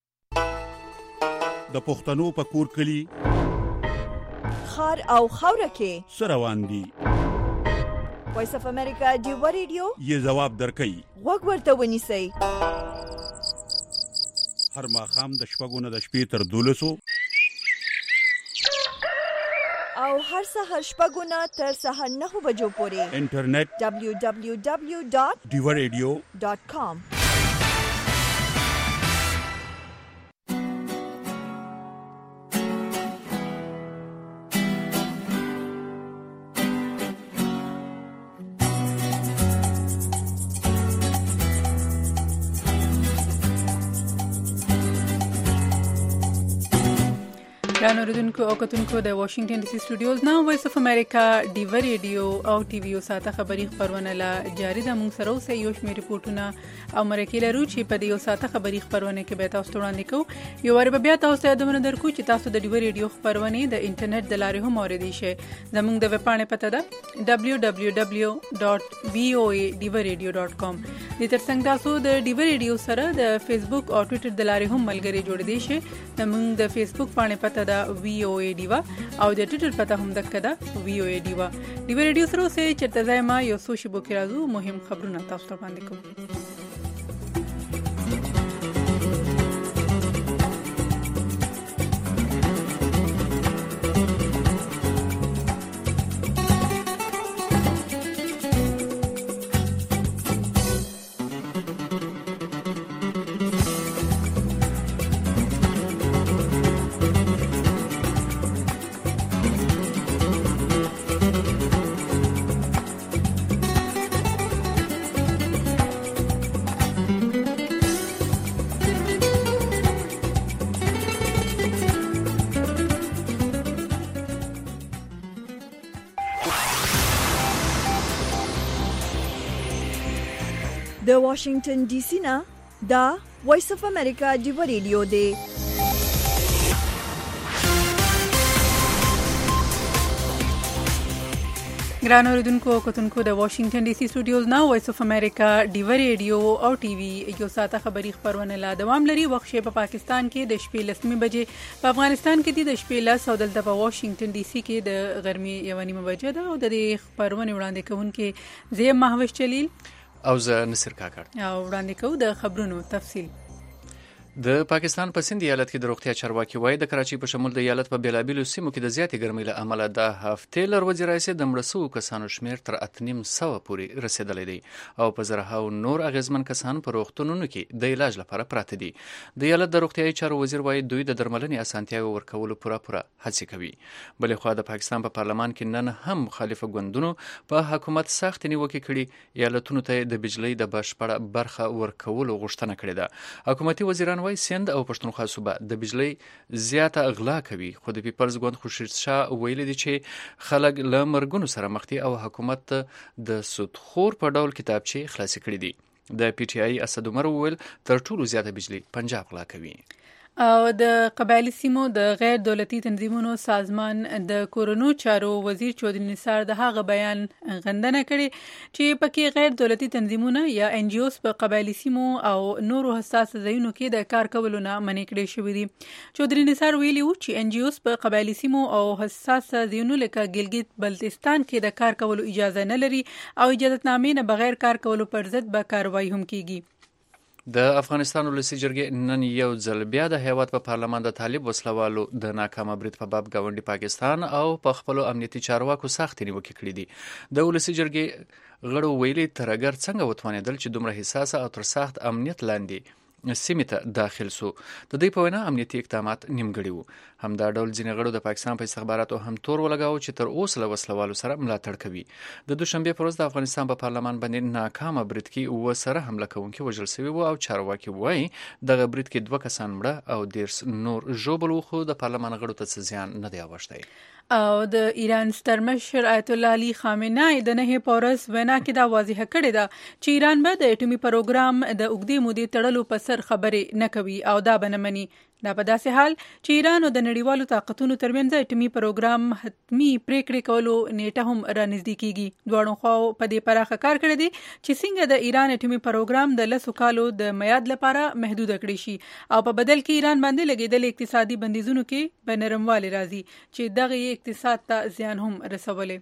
د پښتنو په کور کلی خار او خوره کې سروان دي وایس اف امریکا ډیوا رادیو یې جواب درکې وګ ورته ونیسئ هر ماخام د شپږو نه د شپې تر دولسو او هر سهار شپږو نه تر سهار نهو بجو پورې انټرنیټ دبلیو دبلیو دبلیو ډاٹ ډیوا رادیو ډاٹ کام ګران اوریدونکو او کتونکو د واشنگټن ډي سي سټوډیوز نه وایس اف امریکا ډیوا رادیو او ټي وي او ساته خبري خبرونه لا جاری د مونږ سره اوسه یو شمېر ریپورتونه او مرکې لرو چې په دې ساته خبري خبرونه کې به تاسو وړاندې کوو یو ور بیا تاسو ته دمن درکو چې تاسو د ډیوا رادیو خبرونه د انټرنیټ د لارې هم اوریدئ شئ زموږ د ویب پاڼې پته ده دبلیو دبلیو دبلیو ډاٹ وی او اے ډیوا رادیو ډاٹ کام د ترڅنګ تاسو د ډیوا رادیو سره د فیسبوک او ټوئیټر د لارې هم ملګري جوړ دي شئ زموږ د فیسبوک پاڼې پته وی او اے ډیوا او د ټوئیټر پته هم دکې ده وی او اے ډیوا ډیوا رادیو سره سه چرته ځای ما یو څو شی بوکې راځو مهم خبرونه تاسو ته باندې کوم د واشنگټن ډي سي نه دا وایس اف امریکا دی ریډیو دی. ګران اوریدونکو کتونکو د واشنگټن ډي سي سټوډیوز نه وایس اف امریکا دی ریډیو او ټي وي یو ساته خبری خبرونه لا دوام لري. وخت شی په پاکستان کې د شپې لسمه بجې، په افغانستان کې د شپې لس او دلته په واشنگټن ډي سي کې د غرمې یو نیمه بجې ده. او د دې خبرونه وړاندې کوونکې زیم مهوش جلیل او زه نصر کاکړ او وړاندې کوو د خبرونو تفصیل. د پاکستان په سند ایالت کې د روغتیا چارواکي وایي د کراچۍ په شمول د ایالت په بیلابیلو سیمو کې د زیاتې ګرمۍ له امله د هفتې له ورځې راهیسې د مړه شوو کسانو شمېر تر اته نیم سوه پورې رسېدلی دی او په زرهاو نور اغېزمن کسان په روغتونونو کې د علاج لپاره پراته دي. د ایالت د روغتیايي چارو وزیر وایي دوی د درملنې اسانتیاوې ورکولو پوره پوره هڅې کوي. بلې خوا د پاکستان په پارلمان کې نن هم مخالفه ګوندونو په حکومت سخت نیوکې کړي، ایالتونو ته د بجلۍ د بشپړه برخه ورکولو غوښتنه کړې ده. حکومتي وزیران وایي سند او پښتونخوا صوبه د بجلۍ زیاته اغلا کوي، خو د پیپلز ګوند خورشید شاه ویلي دي چې خلک له مرګونو سره مخ دي او حکومت د سودخور په ډول کتابچې خلاصې کړي دي. د پی ټی آی اسد عمر وویل تر ټولو زیاته بجلۍ پنجاب غلا کوي. او د قبایلی سیمو د غیر دولتي تنظیمونو سازمان د کورونو چارو وزیر چودري نثار د هغه بیان غندنه کړي چې پکې غیر دولتي تنظیمونه یا ان جی اوز په قبایلی سیمو او نورو حساس ځایونو کې د کار کولو نه منع کړي شوی دي. چودري نثار ویلي و چې ان جی اوز په قبایلی سیمو او حساس ځایونو لکه ګلګت بلتستان کې د کار کولو اجازه نه لري او اجازهنامې نه بغیر کار کولو پر ضد به کاروایی هم کیږي. د افغانستان ولسی جرګې نن یو ځل بیا د هیواد په پارلمان د طالب وسلوالو د ناکامه برید په باب گاونډي پاکستان او په خپل امنیتي چارواکو سخت نیوکې کړې دي. د ولسی جرګې غړو ویلي ترګر څنګه وتوانېدل چې دومره حساسه او تر سخت امنیت لاندې سیمې ته داخل سو. د دې په وینا امنیتي اقدامات نیمګړي وو. همدا ډول ځینې غړو د پاکستان په استخباراتو هم تور ولګاو چې تر اوسه له وسلوالو سره ملاتړ کوي. د دوشنبه پر ورځ د افغانستان په پارلمان باندې ناکامه برید کې و سره حمله کوونکي وژل شوي وو او چارواکي وایي دغه برید کې دوه کسان مړه او ډیر نور ژوبل وو، خو د پارلمان غړو ته څه زیان نه دی اوښتی. او د ایران سترمشر آیت الله علي خامنه‌ای د نه پورس وینا کې دا واضح کړی ده چې ایران به د اټومي پروګرام د اوږدې مودې تړلو په سر خبرې نه کوي او دا به نه مني. دا په داسې حال چې ایران او د نړیوالو طاقتونو ترمنځ اټومي پروګرام حتمی پریکړې کولو نیټه هم رانږدې کیږي. دواړو خواو په دې پراخه کار کړی دی چې څنګه د ایران اټومي پروګرام د لسو کالو د میعاد لپاره محدود کړی شي او په بدل کې ایران باندې لګیدل اقتصادي بندیزونو کې به نرموالی راځي چې دغه اقتصاد ته زیان هم رسولی.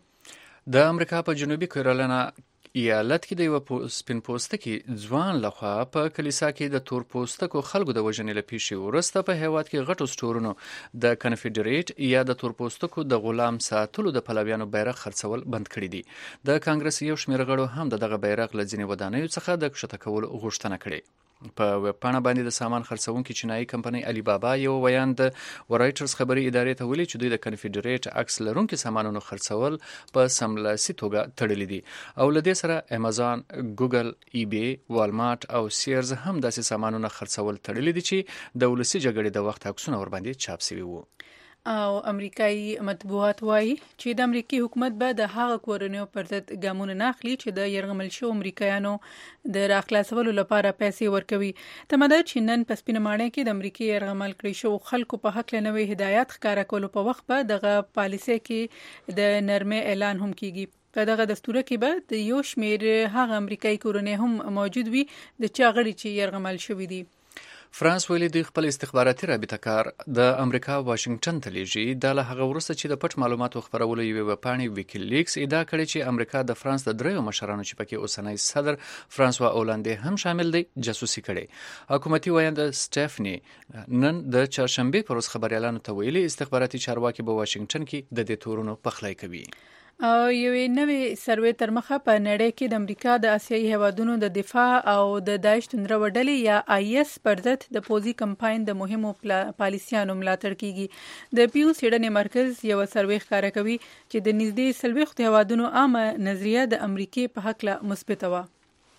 د امریکا په جنوبي کیرولینا ایالت کې د یو سپین پوستکي ځوان لخوا په کلیسا کې د تور پوستکو خلکو د وژنې له پیښې وروسته په هیواد کې غټو سټورونو د کنفیډریټ یا د تور پوستکو د غلام ساتلو د پلویانو بیرغ خرڅول بند کړي دي. د کانګرس یو شمېر غړو هم دغه بیرغ له ځینې ودانیو څخه د کښته کولو غوښتنه کړې. په ویبپاڼه باندې د سامان خرڅونکي چینایي کمپنۍ علی بابا یو بیان د ورایټرز خبري ادارې ته ویلي چې دوی د کنفیډریټ عکس لرونکي سامانونو خرڅول په سملاسي توګه تړلي دي او له دې سره امازون، ګوګل، ای بی، والمارټ او سیرز هم داسې سامانونه خرڅول تړلي دي چې د ولسي جګړې د وخت عکسونه ورباندې چاپ شوي وو. او امریکایي مطبوعات وایي چې د امریکای حکومت به د هغه کورنیو پر ضد ګامونه نه اخلي چې د یرغمل شوو امریکایانو د راخلاصولو لپاره پیسې ورکوي. تمه ده چې نن په سپینه ماڼۍ کې د امریکای یرغمل کړي شوو خلکو په حق نوې هدایات ښکاره کولو په وخت به دغه پالیسۍ کې د نرمۍ اعلان هم کیږي. په دغه دستور کې به د یو شمېر هغه امریکایي کورنۍ هم موجود وي د چا غړي چې یرغمل شوي دي. فرانس ویلي دوی خپل استخباراتي رابطه کار د امریکا واشنگټن ته لیږي. دا له هغه وروسته چې د پټ معلوماتو خپرولو یوې ویبپاڼې ویکیلیکس ادعا کړې چې امریکا د فرانس د دریو مشرانو چې پکې اوسنی صدر فرانسوا اولاندې هم شامل دی جاسوسي کړې. حکومتي ویاند سټیفني نن د چهارشنبه پر ورځ خبريالانو ته ویلي استخباراتي چارواکي په واشنگټن کې د دې تورونو پخلی کوي. او یوې نوې سروې تر مخه په نړۍ کې د امریکا د آسیایي هیوادونو د دفاع او د داعش توندرو ډلې یا آی اس پر ضد د پوځي کمپاین د مهمو پالیسیانو ملاتړ کیږي. د پیو څېړنې مرکز یو سروې ښکاره کوي چې د نږدې څلوېښتو هیوادونو عامه نظریه د امریکې په هکله مثبته وه.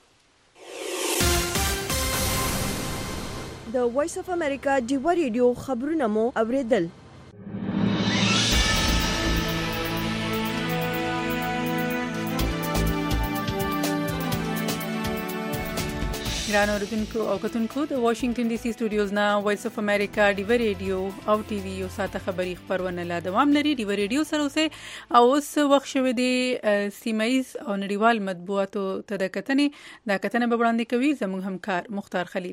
د وایس اف امریکا ډیوا ریډیو خبرونه مو اوریدل. ګران اوریدونکو او کتونکو د واشنگټن ډي سي سټوډیوز نه وایس اف امریکا ډیو ریډیو او ټي وی یو ساته خبري خبرونه لا دوام لري. ډیو ریډیو سره اوسه او اوس وخت شوه دی سیمایز او نړیوال مطبوعاتو ته د کتنې دا کتنه به وړاندې کوي زموږ همکار مختار خلیل.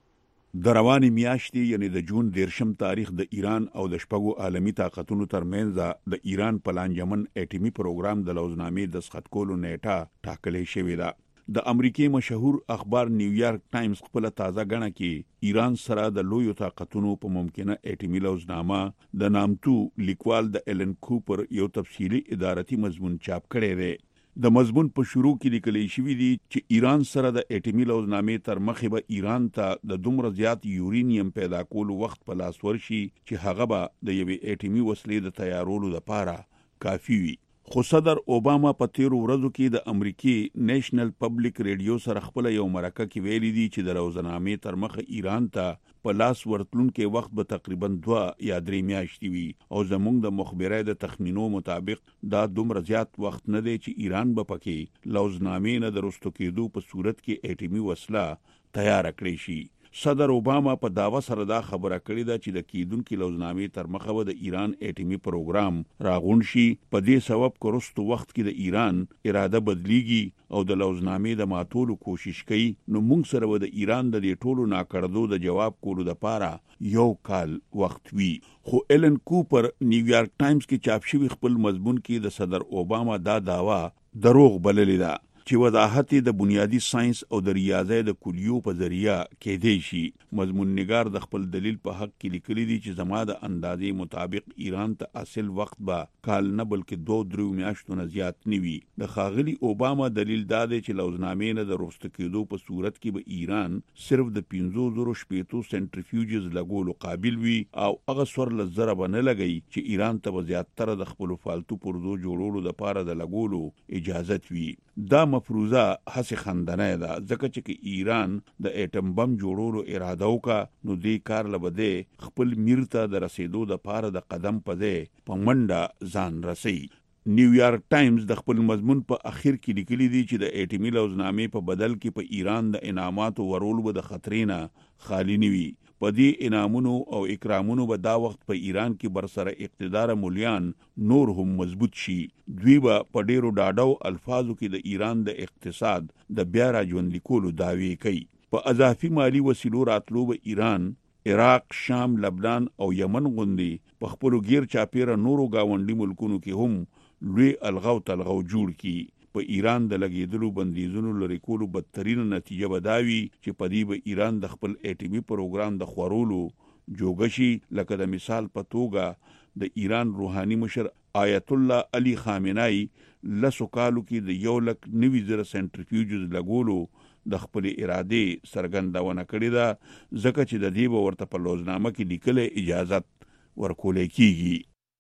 د رواني میاشتې یعنی د جون دیرشم تاریخ د ایران او د شپږو عالمی طاقتونو ترمنځ د ایران پلانجمن اټومي پروګرام د لوزنامې د دستخط کولو نیټه ټاکلې شوې ده. د امریکای مشهور اخبار نیویارک ټایمز خپل تازه غنه کې ایران سره د لویو طاقتونو په ممکنه اټومي لوزنامه د نامتو لیکوال د ایلن کوپر یو تفصیلی ادارتي مضمون چاپ کړی دی. د مضمون په شروع کې لیکل شوی دی چې ایران سره د اټومي لوزنامې تر مخې به ایران ته د دومره زیات یورینیم پیدا کولو وخت په لاس ورشي چې هغه به د یوې اټومي وسلې د تیارولو لپاره کافي وي. خو صدر اوباما په تیرو ورځو کې د امریکای نېشنل پبلک ریډیو سره خپل یو مرکه کې ویلي دي چې د لوزنامې تر مخه ایران ته په لاس ورتلونکو وخت به تقریبا دوه یا درې میاشتې وي او زموږ د مخبرای د تخمینو مطابق دا دومره زیات وخت نه دی چې ایران به پکې لوزنامې نه درستو کېدو په صورت کې اټومي وسله تیار کړی شي. صدر اوباما په داوا سره دا خبره کړې ده چې د کیدونکو لوزنامې تر مخه د ایران اټومي پروګرام راغون شي. په دې سبب کورستو وخت کې د ایران اراده بدلیږي او د لوزنامې د ماتولو کوشش کوي نو موږ سره د ایران د دې ټولو ناکړدو د جواب کولو لپاره یو کال وخت وی. خو ایلن کوپر نیویارک ټایمز کې چاپ شوی خپل مضمون کې د صدر اوباما دا داوا دروغ بللې ده چې وضاحت د بنیادی ساينس او د ریاضي د کلیو په ذریعہ کېدی شي. مضمون نگار د خپل دلیل په حق کې لیکلي دي چې زما د اندازې مطابق ایران ته اصل وخت به کال نه بلکې دوه درو میاشتو نه زیات نیوي. د خاغلی اوباما دلیل دا دی چې لوزنامې نه د رست کېدو په صورت کې به ایران صرف د پنځه زره شپېتو سنټریفیوجز لګولو قابل وي او هغه سور لزره به نه لګي چې ایران ته زیاتره د خپل فالتو پردو جوړولو لپاره د لګولو اجازه وي. دا مفروضه هڅه خندنه ده ځکه چې ایران د اټم بم جوړولو اراده وکړه نو دې کار لبده خپل میر ته د رسیدو د پاره د قدم په ځای په منډه ځان رسي. نیویارک ټایمز د خپل مضمون په اخر کې لیکلي دي چې د اټومي لوزنامې په بدل کې په ایران د انعاماتو ورول به د خطرینه خالی نیوي. په دې انعامونو او اکرامونو به دا وخت په ایران کې برسره اقتدار مولیان نور هم مضبوط شي. دوی به په ډیرو ډاډو الفاظو کې د ایران د اقتصاد د بیا راژوندي کولو دعوی کوي. په اضافي مالی وسیلو راتلو به ایران عراق، شام، لبنان او یمن غوندي په خپل غیر چاپیره نورو گاونډي ملکونو کې هم لوی الغو تلغو جوړ کی. په ایران د لګیدلو بندیزونو لري کولو بدترین نتیجه بداوي چې په دې به ایران د خپل اټومي پروګرام د خورولو جوګشي. لکه د مثال په توګه د ایران روحاني مشر آیت الله علي خامنه‌ای لسو کالو کې د یو لک نوي زره سنټریفیوجز لګولو د خپل اراده سرګندونه کړې ده ځکه چې د دې ورته په لوزنامه کې لیکل اجازه ورکولې کیږي.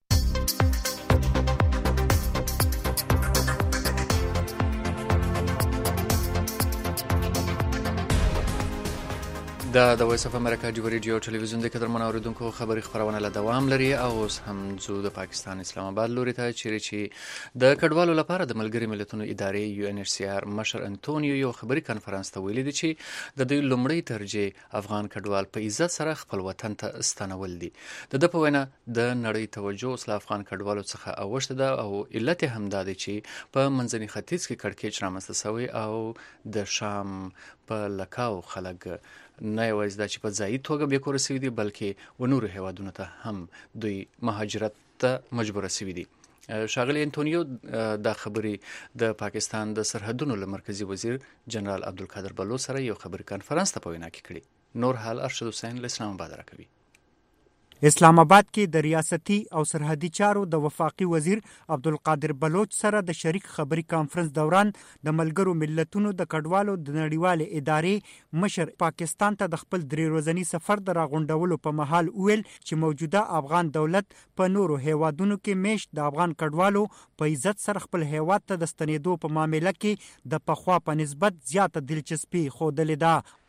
دا د وایس اف امریکا ډیو ریډیو ټلویزیون د قدرمن اوریدونکو خبری خبرونه له دوام لري او اوس هم زو د پاکستان اسلام آباد لوري ته چیرې چې د کډوالو لپاره د ملګری ملتونو ادارې یو ان ایچ سی آر مشر انټونیو یو خبري کانفرنس ته ویلي دي چې د دوی لومړی ترجیح افغان کډوال په عزت سره خپل وطن ته ستنول دي. د د په وینا د نړۍ توجه اوس افغان کډوالو څخه اوښته ده او علت هم دا دی چې په منځني ختیځ کې کړکېچ رامنځته شوی او د شام په لکاو خلک نه یوازې دا چې په ځایي توګه بې کوره شوي دي بلکې و نورو هیوادونو ته هم دوی مهاجرت ته مجبوره شوي دي. ښاغلی انټونیو دا خبرې د پاکستان د سرحدونو له مرکزي وزیر جنرال عبدالقادر بلوچ سره یو خبري کانفرنس ته په وینا کې کړي. نور حال ارشد حسین له اسلام آباد راکوي. اسلام آباد کې د ریاستي او سرحدي چارو د وفاقي وزیر عبدالقادر بلوچ سره د شریک خبري کانفرنس دوران د ملګرو ملتونو د کډوالو د نړیوالې ادارې مشر پاکستان ته د خپل درې ورځني سفر د راغونډولو په مهال ویل چې موجوده افغان دولت په نورو هیوادونو کې میشت د افغان کډوالو په عزت سره خپل هیواد ته د ستنېدو په معاملې کې د پخوا په نسبت زیاته دلچسپي ښودلې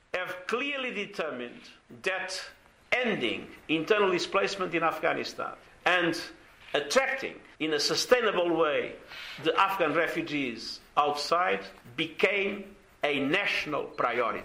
ده. Ending internal displacement in Afghanistan and attracting in a sustainable way the Afghan refugees outside became a national priority.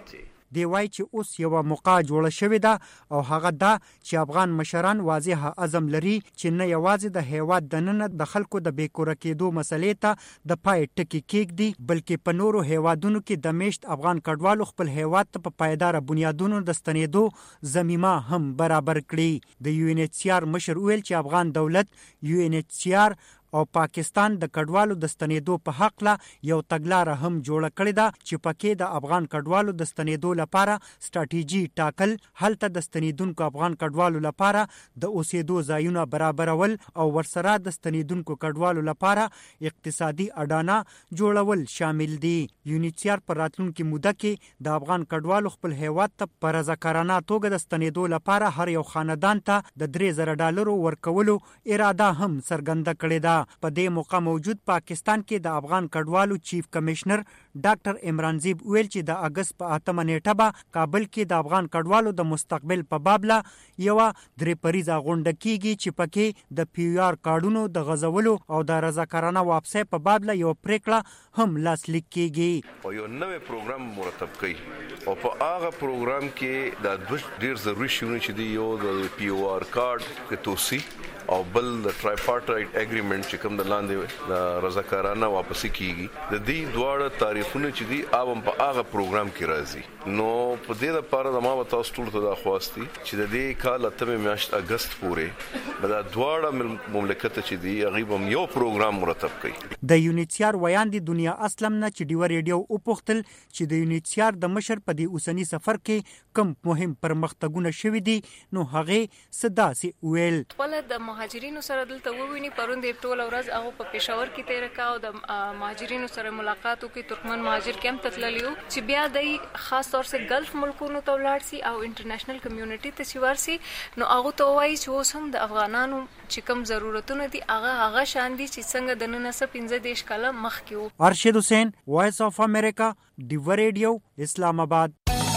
دی وایي چې اوس یو موقع جوړه شوې ده او هغه دا چې افغان مشران واضح عزم لري چې نه یوازې د هیواد دننه د خلکو د بیکوره کېدو مسلې ته د پای ټکی کېږدي بلکې په نورو هیوادونو کې د میشت افغان کډوالو خپل هیواد ته په پایدار بنیادونو د ستنېدو ضمیمه هم برابر کړي. د یو ان ایچ سی آر مشر ویل چې افغان دولت یو ان ایچ سی آر او پاکستان د کډوالو د ستنېدو په حق لا یو تګلاره هم جوړه کړې ده چې پکې د افغان کډوالو د ستنېدو لپاره ستراتیژي ټاکل، هلته د ستنېدونکو افغان کډوالو لپاره د اوسېدو ځایونه برابرول او ورسره د ستنېدونکو کډوالو لپاره اقتصادي اډانه جوړول شامل دي. یونیسیار پر راتلونکي موده کې د افغان کډوالو خپل هیواد ته په رضاکارانه توګه د ستنېدو لپاره هر یو خاندان ته د درې زره ډالرو ورکولو اراده هم څرګنده کړې ده. په دې موقع موجود پاکستان کې د افغان کډوالو چیف کمشنر ډاکټر عمران زیب ویل چې د اگست په اتمه نیټه به کابل کې د افغان کډوالو د مستقبل په باب لا یو درې پریزه غونډه کیږي چې پکې د پی آر کارډونو د غزولو او د رضاکارانه واپسۍ په باب لا یو پریکړه هم لاسلیک کیږي. او یو نوې پروګرام مرتب کړي او په هغه پروګرام کې د دوه ډیر ضروري شونه چې دی یو د پی آر کارډ کې توسي او بل د ټرایپارټایټ اګریمنت چې کوم د لاندې د رضاکارانه واپسی کیږي. د دې دواړه تعریفونه چې دي اوم په هغه پروګرام کې راځي. نو په دې لپاره د ما وتا ټول ته د خواستی چې د دې کال اتمه میاشت اگست پورې د دواړه مملکت چې دي غیبم یو پروګرام مرتب کړي. د یونیسیار ویان دی دنیا اسلم نه چې ډیو ریډیو او پختل چې د یونیسیار د مشر په دې اوسنی سفر کې کم مهم پرمختګونه شوي دي نو هغه صدا سي ویل مهاجرینو سره دلته وویني پرون د ټول ورځ هغه په پېښور کې تیر کاو د مهاجرینو سره ملاقات وکړي. ترکمن مهاجر کم تتللیو چې بیا د خاص طور سره ګلف ملکونو ته ولاړ سي او انټرنیشنل کمیونټي ته چې ورسي نو هغه ته وایي چې اوس هم د افغانانو چې کوم ضرورتونه دي هغه هغه شان دي چې څنګه د نن څخه پنځه دیش کاله مخکې وو. ارشد حسین، وایس اف امریکا، ډیو ریډیو، اسلام آباد.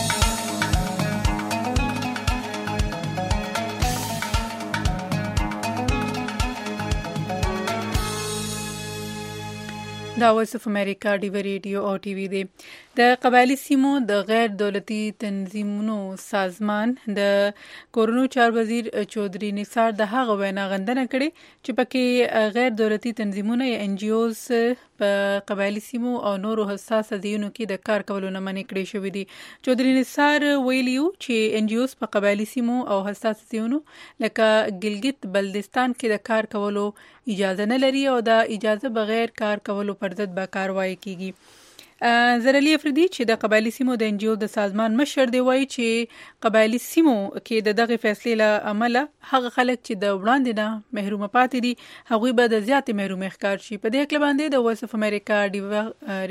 دا وایس اف امریکا ډیو ریډیو او ټي وي دی. د قبایلی سیمو د غیر دولتي تنظیمونو سازمان د کورونو چار وزیر چودري نثار د هغه وینا غندنه کړي چې پکې غیر دولتي تنظیمونه یا ان جی اوز په قبایلی سیمو او نورو حساس ځایونو کې د کار کولو نه منع کړي شوی دي. چودري نثار ویلیو چې ان جی اوز په قبایلی سیمو او حساس ځایونو لکه ګلګت بلدستان کې د کار کولو اجازه نه لري او د اجازه بغیر کار کولو پر ضد به کاروایی کیږي. زرعلی افریدي چې د قبایلی سیمو د ان جی او د سازمان مشر دی وایي چې قبایلی سیمو کې د دغه فیصلې له امله هغه خلک چې د وړاندې نه محروم پاتې دي هغوی به د زیاتې محروم ښکار شي. په دې اړه باندې د وایس اف امریکا ډیو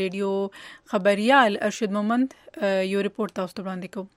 ریډیو خبريال ارشد مومند یو ریپورت تاسو ته وړاندې کوم.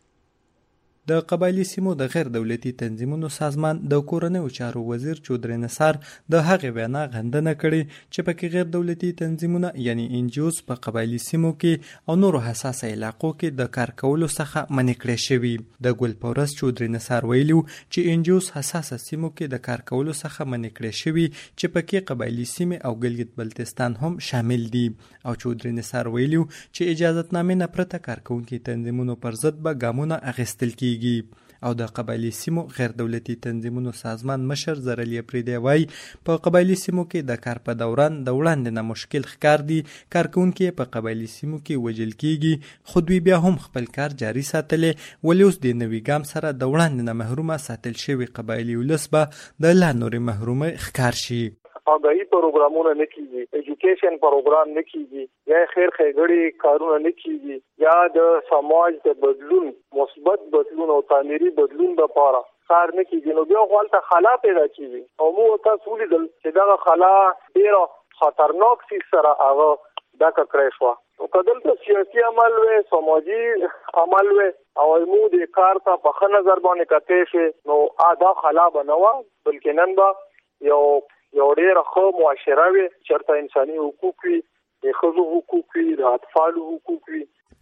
د قبایلی سیمو د غیر دولتي تنظیمونو سازمان د کورنیو چارو وزیر چودري نثار د هغې وینا غندنه کړې چې پکې غیر دولتي تنظیمونه یعنی ان جی اوز په قبایلی سیمو کې او نورو حساسه علاقو کې د کار کولو څخه منع کړې شوي. د ګل پورس چودري نثار ویلو چې ان جی اوز حساسه سیمو کې د کار کولو څخه منع کړې شوي چې پکې قبایلی سیمې او ګلګت بلتستان هم شامل دي. او چودري نثار ویلو چې اجازهتنامې نه پرته کارکونکي تنظیمونو پر ضد به ګامونه اخیستل کیږي. او د قبایلی سیمو غیر دولتي تنظیمونو سازمان مشر زرعلی افریدي وایي په قبایلی سیمو کې د کار په دوران د وړاندې نه مشکل ښکار دي. کارکونکي په قبایلی سیمو کې وژل کیږي خو دوی بیا هم خپل کار جاري ساتلی ولې اوس د نوي ګام سره د وړاندې نه محرومه ساتل شوي قبایلی ولس به د لا نورې محرومۍ ښکار شي. آگاهی پروگرامونه نکیږي، ایجوکیشن پروگرام نکیږي، یا خیر خیګړي کارونه نکیږي، یا د سماج د بدلون مثبت بدلون او تعمیري بدلون لپاره کار نکیږي. نو بیا غلطه خلا پیدا کیږي او موږ تاسو لیدل چې دا خلا ډیره خطرناک سي سره هغه دا کړی شو. او کدل ته سیاسي عمل وي، سماجی عمل وي او موږ د کار ته په ښه نظر باندې کتې شي نو ادا خلا بنوا بلکې نن با یو یو ډېر ښه معاشره وي چېرته انساني حقوق وي، د ښځو حقوق وي، د اطفالو حقوق وي.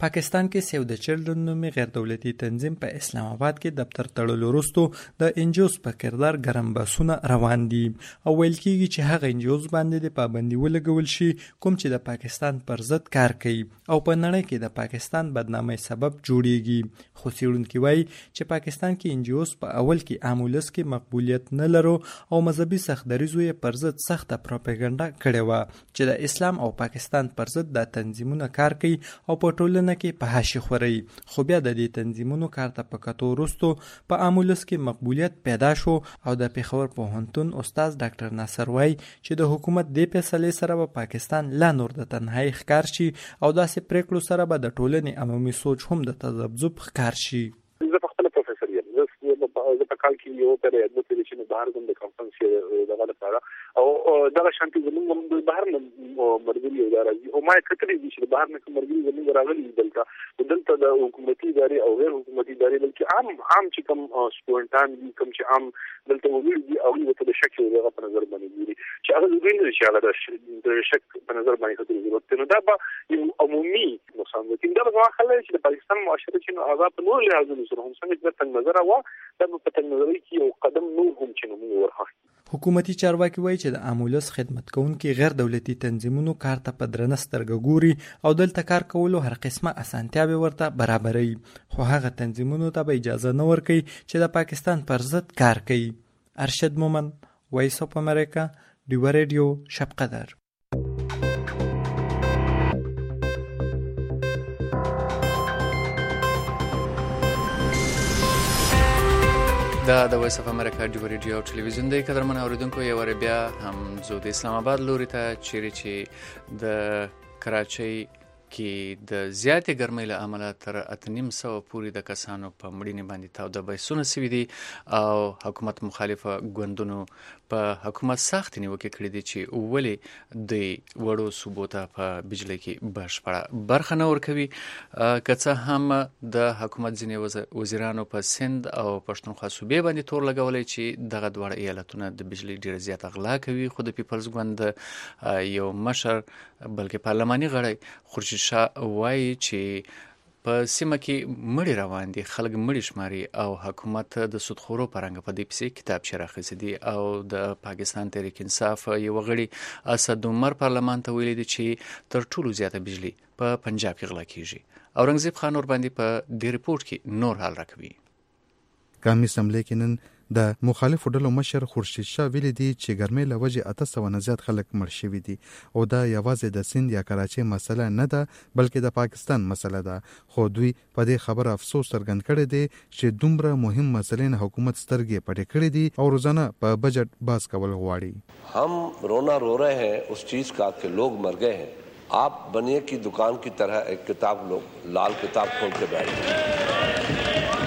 پاکستان کې سیو د چلډرن نومي غیر دولتي تنظیم په اسلام آباد کې دفتر تړلو وروسته د انجوز په کردار ګرم بحثونه روان دي او ویل کېږي چې هغه انجوز باندې د پابندي ولګول شي کوم چې د پاکستان پر ضد کار کوي او په نړۍ کې د پاکستان بدنامۍ سبب جوړیږي. خو څېړونکي وایي چې پاکستان کې انجوز په اول کې عام ولس کې مقبولیت نه لرو او مذهبي سختدریزو یې پر ضد سخته پروپاګاندا کړې وه چې د اسلام او پاکستان پر ضد دا تنظیمونه کار کوي او په ټولنه کې په هاشي خوري. خو بیا د دې تنظیمونو کار ته په کتو وروسته په عام ولس کې مقبولیت پیدا شو او د پېښور پوهنتون استاد ډاکټر ناصر وایي چې د حکومت دې فیصلې سره به پاکستان لا نور د تنهایی ښکار شي او داسې پریکړو سره به د ټولنې عمومي سوچ هم د تذبذب ښکار شي. زه په خپل پروفیسور یم، زه په کال کې یو پرې ادمو ترې چې بهر کوم د کانفرنس کې دغه لپاره او دغه شانتي زموږ هم د بهر مرګري او راځي او ما کتلې دي چې بهر نه مرګري زموږ راغلي دلته دلته د حکومتي ادارې او غیر حکومتي ادارې بلکې عام عام چې کوم سټوډنټان دي کوم چې عام دلته وګړي دي او یو ته د شک یو په نظر باندې ګوري چې هغه وګړي چې هغه د شک په نظر باندې خطر ضرورت نو دا به یو عمومي مسامحت دا به خلک چې د پاکستان معاشره چې هغه په نور لحاظونو سره هم څنګه د تنګ نظر او د په تنګ نظر کې یو قدم نور هم چې موږ ورخښ. حکومتي چارواکي وایي چې د عامولس خدمت کوونکي غیر دولتي تنظیمونو کار ته په درنه سترګه ګوري او دلته کار کولو هر قسمه اسانتیاوې ورته برابروي، خو هغه تنظیمونو ته به اجازه نه ورکوي چې د پاکستان پر ضد کار کوي. ارشد مومن، وایس اف امریکا، ډیوه ریډیو، شب قدر. دا د وایس اف امریکا ډیوه ریډیو او ټلویزیون دی. قدرمن اوریدونکو، یو ور بیا هم زو د اسلام آباد لوري ته چیرې چې د کراچۍ کې د زیاتې ګرمۍ له امله تر اته نیم سوه پورې د کسانو په مړینې باندې تاوده بحثونه سوي دي او حکومت مخالفه ګوندونو په حکومت سخت نیوکې کړې دي چې ولې د وړو صوبو ته په بجلی کې بشپړه برخه نه ورکوي. که څه هم د حکومت ځینې وزیرانو په سند او پښتونخوا صوبې باندې تور لګولی چې دغه دواړه ایالتونه د بجلی ډېره زیات اغلا کوي، خو د پیپلز ګوند یو مشر بلکې پارلماني غړی خورشید شاه وایي چې په سیمه کې مړی روان دي، خلک مړی شماري او حکومت د سودخورو په رنګ په دې پسې کتابچې راخیستې دي. او د پاکستان تحریک انصاف یو غړي اسد عمر پارلمان ته ویلي دي چې تر ټولو زیاته بجلی په پنجاب کې غلا کیږي. اورنګزیب خان اور باندې په دې ریپورت کې نور حال راکوي. قومي اسمبلی کې نن د مخالفو ډلو مشر خورشید شاه ویلي دي چې ګرمۍ له وجې اته سوه نه زیات خلک مړ شوي دي او دا یوازې د سند یا کراچۍ مسله نه ده بلکې د پاکستان مسله ده. خو دوی په دې خبره افسوس څرګند کړی دی چې دومره مهم مسلې نه حکومت سترګې پټې کړې دي او روزانه په بجټ باز کول غواړي. हम रोना रो रहे हैं उस चीज का कि लोग मर गए हैं. आप बनिए की दुकान की तरह एक किताब लो, लाल किताब खोल के बैठ जाइए.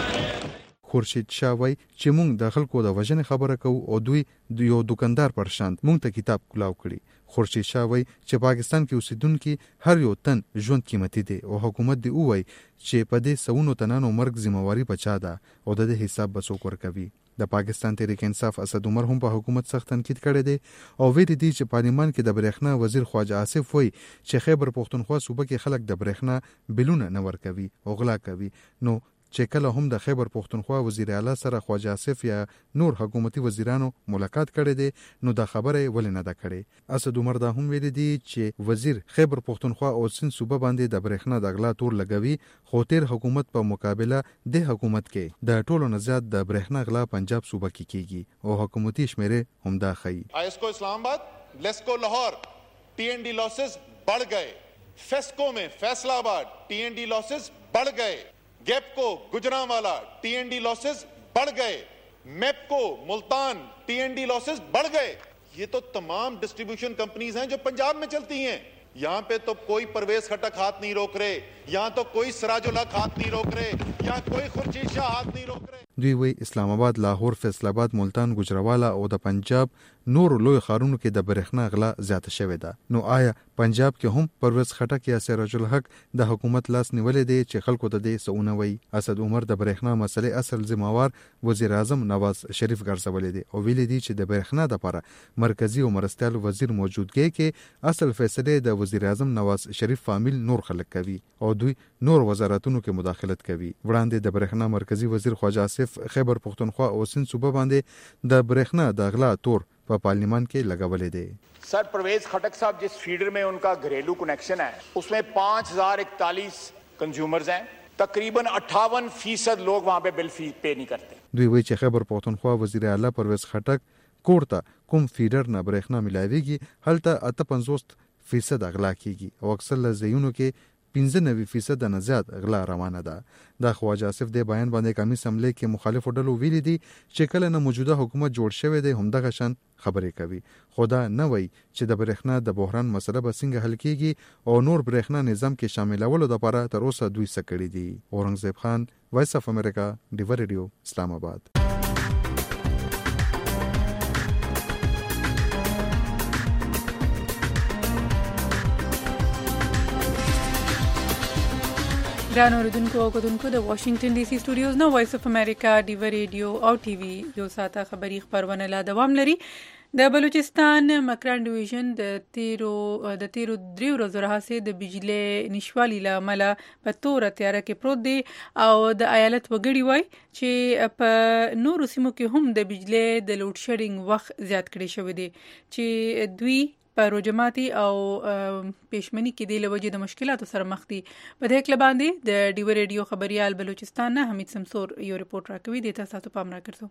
خورشید شاه وای چې موږ د خلکو د وژنې خبره کوو او دوی د یو دکاندار پر شان موږ ته کتاب کلاو کړي. خورشید شاه وای چې پاکستان کې اوسیدونکي هر یو تن ژوند قیمتي دی او حکومت دی وای چې په دې سونو تنانو مرګ ذمہواری بچا ده او د دې حساب به څوک ورکوي. د پاکستان تحریک انصاف اسد عمر هم په حکومت سخت تنقید کړی دی او ویلي دي چې پارلیمان کې د برېښنا وزیر خواجه آصف وای چې خیبر پښتونخوا صوبه کې خلک د برېښنا بلونه نه ورکوي او غلا کوي. نو چې کله هم د خیبر پښتونخوا وزیر اعلی سره خواجه آصف یا نور حکومتي وزیرانو ملاقات کړی دی نو دا خبره ولې نه ده کړې. اسد عمر دا هم ویلي دي چې وزیر خیبر پښتونخوا او سند صوبه باندې د برېښنا د غلا تور لګوي، خو تیر حکومت په مقابله د حکومت کې د ټولو نه زیات د برېښنا غلا پنجاب صوبه کې کیږي او حکومتي شمیرې هم دا ښیي. آیسکو اسلام آباد، لیسکو لاہور ٹی این ڈی لاسز بڑھ گئے. فیسکو میں فیصلہ آباد ٹی این ڈی لاسز بڑھ گئے. گیپکو گجرانوالا ٹی این ڈی لاسز بڑھ گئے. میپکو ملتان ٹی این ڈی لاسز بڑھ گئے. یہ تو تمام ڈسٹریبیوشن کمپنیز ہیں جو پنجاب میں چلتی ہیں. یہاں پہ تو کوئی پرویز خٹک ہاتھ نہیں روک رہے, یہاں تو کوئی سراج الحق ہاتھ نہیں روک رہے, یہاں کوئی خورشید شاہ ہاتھ نہیں روک رہے. دوی وی اسلام آباد، لاهور، فیصل آباد، ملتان، گجراوالا او د پنجاب نور لوی ښارونو کې د برېښنا غلا زیاته شوې ده. نو آیا پنجاب کې هم پرویز خټک یا سراج الحق د حکومت لاس نیولې دی چې خلکو ته دې سونه وي؟ اسد عمر د برېښنا مسلې اصل ذمہوار وزیر اعظم نواز شریف ګرځولې دی او ویلي دی چې د برېښنا لپاره مرکزی او مرستیال وزیر موجودګۍ کې اصل فیصله د وزیر اعظم نواز شریف فامیل نور خلک کوي او دوی نور وزارتونو کې مداخلت کوي. وړاندې د برېښنا مرکزی وزیر خواجه آصف خیبر پختونخوا او سند صوبه باندې د برېښنا د اغلا تور په پارلیمان کې لګولې دي. सर परवेज खटक साहब जिस फीडर में उनका घरेलू कनेक्शन है उसमें पाँच हजार इकतालीस कंज्यूमर्स हैं, तकरीबन अट्ठावन फीसद लोग वहाँ पे बिल फी पे नहीं करते. دوی وایي چې خیبر پختونخوا وزیر اعلی پرویز خټک کوړه کوم فیډر نه برېښنا ملاويږي هلته اته پنځوس فیصد اغلا کیږي او اکثر لزیونو کې پنځه نوي فیصد نه زیات اغلا روانه ده. د خواجه آصف د بیان باندې قومي اسمبلی کې مخالف ډلو ویلي دي چې کله نه موجوده حکومت جوړ شوی دی همدغه شان خبرې کوي. خدا نه وای چې د برېښنا د بحران مسله به څنګه حل کیږي او نور برېښنا نظام کې شاملولو لپاره تر اوسه دوی څه کړی دي. اورنګزیب خان، وایس اف امریکا، ډیو ریډیو، اسلام آباد. ګرانو اوریدونکو او کتونکو د واشنگټن ډي سي سټوډیوز نو وایس اف امریکا ډیو ریډیو او ټي وي یو ساته خبری خبرونه لا دوام لري. د بلوچستان مکران ډیویژن د تیرو د تیرو دریو ورځو راهیسې د بجلی نشوالي له امله په تور تیاره کې پروت دی او د ایالت وګړي وای چې په نورو سیمو کې هم د بجلی د لوډ شیډینګ وخت زیات کړی شوی دی چې دوی په روجماتي او پېشمنی کې د لوجې د مشکلاتو سره مخ دي. په دې کله باندې د ډیو ریډیو خبريال بلوچستان نه حمید سمسور یو ریپورت راکوي. د تاسو ته پام راکړو.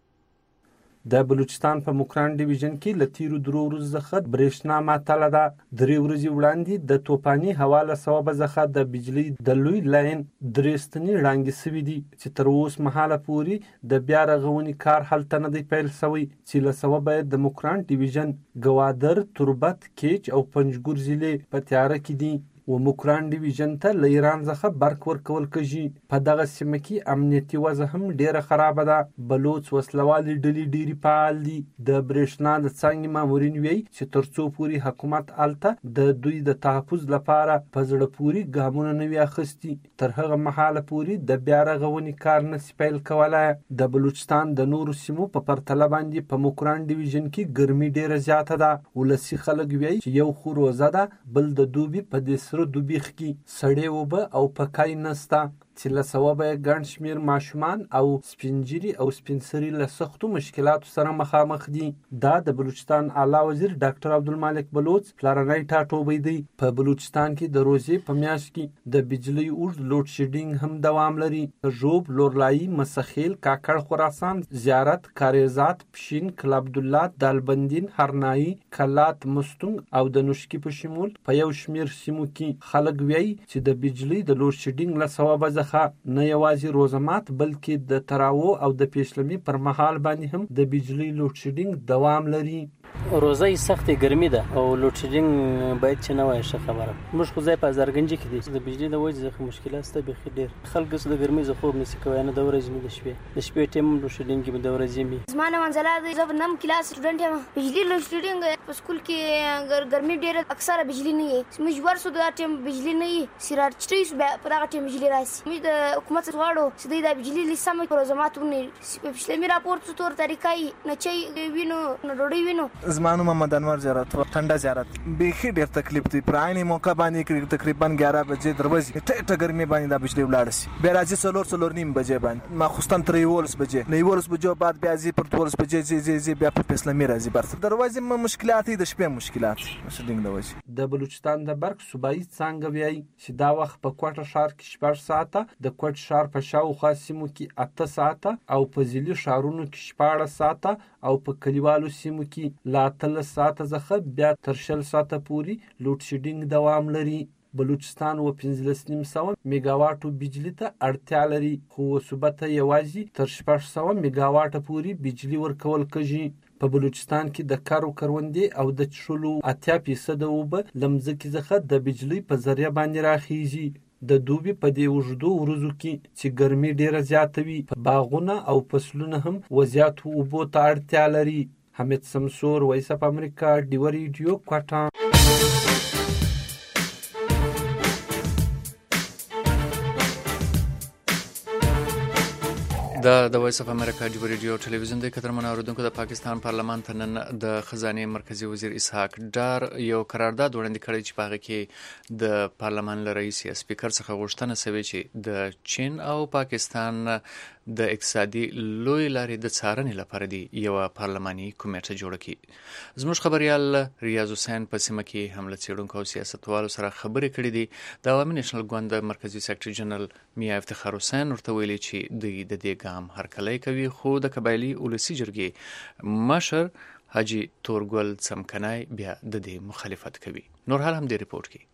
د بلوچستان په مکران ډیویژن کې لتیرو درو ورځې څخه برېښنا معطله ده. درې ورځې وړاندې د توپاني هوا له سببه څخه د بجلی د لوی لاین درې ستنې ړنګې سوي دي چې تر اوسه مهاله پورې د بیا رغونې کار هلته نه دی پیل سوی چې له سببه د مکران ډیویژن ګوادر، تربت، کیچ او پنجګور ضلع په تیاره کې دي و مکران ډیویژن ته له ایران څخه برق ورکول کېږي. په دغه سیمه کې امنیتي وضع هم ډیره خرابه ده. بلوچ وسلوالې ډلې ډېرې فعال دي. د برېښنا د څانګې مامورین وایي چې تر څو پورې حکومت هلته د دوی د تحفظ لپاره په زړه پورې ګامونه نه وي اخیستي تر هغه مهاله پورې د بیا رغونې کار نشي پیل کولی. د بلوچستان د نورو سیمو په پرتله باندې په مکران ډیویژن کې ګرمي ډیره زیاته ده. ولسي خلک وایي چې یو خو روزه ده، بل د دوبي په دې دوبیخ کې سړې اوبه او پکای نسته چې له سببه یې ګڼ شمېر ماشومان او سپینجیري او سپینسري له سختو مشکلاتو سره مخامخ دي. دا د بلوچستان اعلی وزیر ډاکټر عبدالمالک بلوچ پلارنی ټاټوبی دی. په بلوچستان کې د روزې په میاشت کې د بجلی اوږد لوډ شیډینګ هم دوام لري. ژوب، لورلایي، مسخیل، کاکړ خراسان، زیارت، کاریزات، پشین، کل عبدالله، دالبندین، هرنایی، کلات، مستونګ او د نوشکی په شمول په یو شمېر سیمو کې خلک وایي چې د بجلی د لوډ شیډینګ له سببه څخه نه یوازې روزمات بلکې د تراو او د پیشلمي پر مهال باندې هم د بجلی لوډ شیډینګ دوام لري. روزه سخت ګرمي ده او لوډ شیډینګ باید چې نه وای ښه خبره. موږ خو ځای په زرګنجي کې دي د بجلی د وجې څخه مشکلات سته بخي ډیر. خلک د ګرمي څخه خوب نشي کوي نه د ورځې نه د شپې د شپې ټیم لوډ شیډینګ کې د ورځې می زمانه منځله د زب نم کلاس سټوډنټ یم. بجلی لوډ شیډینګ په سکول کې ګرمي ډیر اکثره بجلی نه وي. موږ ورسو د ټیم بجلی نه وي سیرار چټي په هغه ټیم بجلی راسي. موږ د حکومت غواړو چې د بجلی لسمه پروزماتونه په پښلمي راپورټ تور طریقې نه چي وینو نه ډوډۍ وینو. زمانو محمد انور زیارت ټنډه زیارت بيخي ډیر تکلیف دی. پر عیني موقع باندې تقریبا ګیارہ بجې دروازې ټټه ګرمي باندې د بجلی ولاړ شي. بیا راځي څلور څلور نیم بجې باندې ما خوستان تر یولس بجې نه یولس بجو بعد بیا زی پر دولس بجې زی زی زی بیا په پښلمي راځي. برته دروازې م مشکلات د شپې مشکلات شډینګ د وځي. د بلوچستان د برق صوبایي څنګه وایي چې دا وخت په کوټه شهر کې شپږ ساعته، د کوټ شهر په شاوخوا سیمو کې اته ساعته او په ځینې شهرونو کې شپاړس ساعته او په کلیوالو سیمو کې لا اتلس ساعته څخه بیا تر شل ساعته پورې لوډ شیډینګ دوام لري. بلوچستان و پنځلس نیم سوه میګاواټو بجلی ته اړتیا لري خو صوبه ته یوازې تر شپږ سوه میګاواټه پورې بجلی ورکول کېږي. په بلوچستان کې د کارو کروندې او د چښلو اتیا فیصده اوبه له مځکې څخه د بجلی په ذریعه باندې راخیږي. د دوبي په دې اوږدو ورځو کې چې ګرمي ډیره زیاته وي باغونه او فصلونه هم وزیاتو اوبو ته اړتیا لري. حمید سمسور، وایس اف امریکا، ډیو ریډیو، کوټه. د د وایس اف امریکا جوړ ریډیو ټلویزیون د قدرمن اوریدونکو د پاکستان پارلمان ته نن د خزانه مرکزی وزیر اسحاق ډار یو قرارداد وړاندې کړی چې په هغه کې د پارلمان رئیس یا سپیکر څخه غوښتنه شوې چې د چین او پاکستان د اقتصادي لوی لارې د څارنې لپاره دی یو پارلماني کمیټه جوړه کړي. زموږ خبريال ریاض حسین په سیمه کې حمله څیړونکو او سیاستوالو سره خبرې کړې دي. د عوامي نېشنل ګوند مرکزی سیکریټری جنرال میا افتخار حسین ورته ویلي چې د د دې ګام هرکلی کوي، خو د قبایلی ولسی جرګې مشر حاجی تورګل څمکنای بیا د دې مخالفت کوي. نور حال هم د ریپورت کې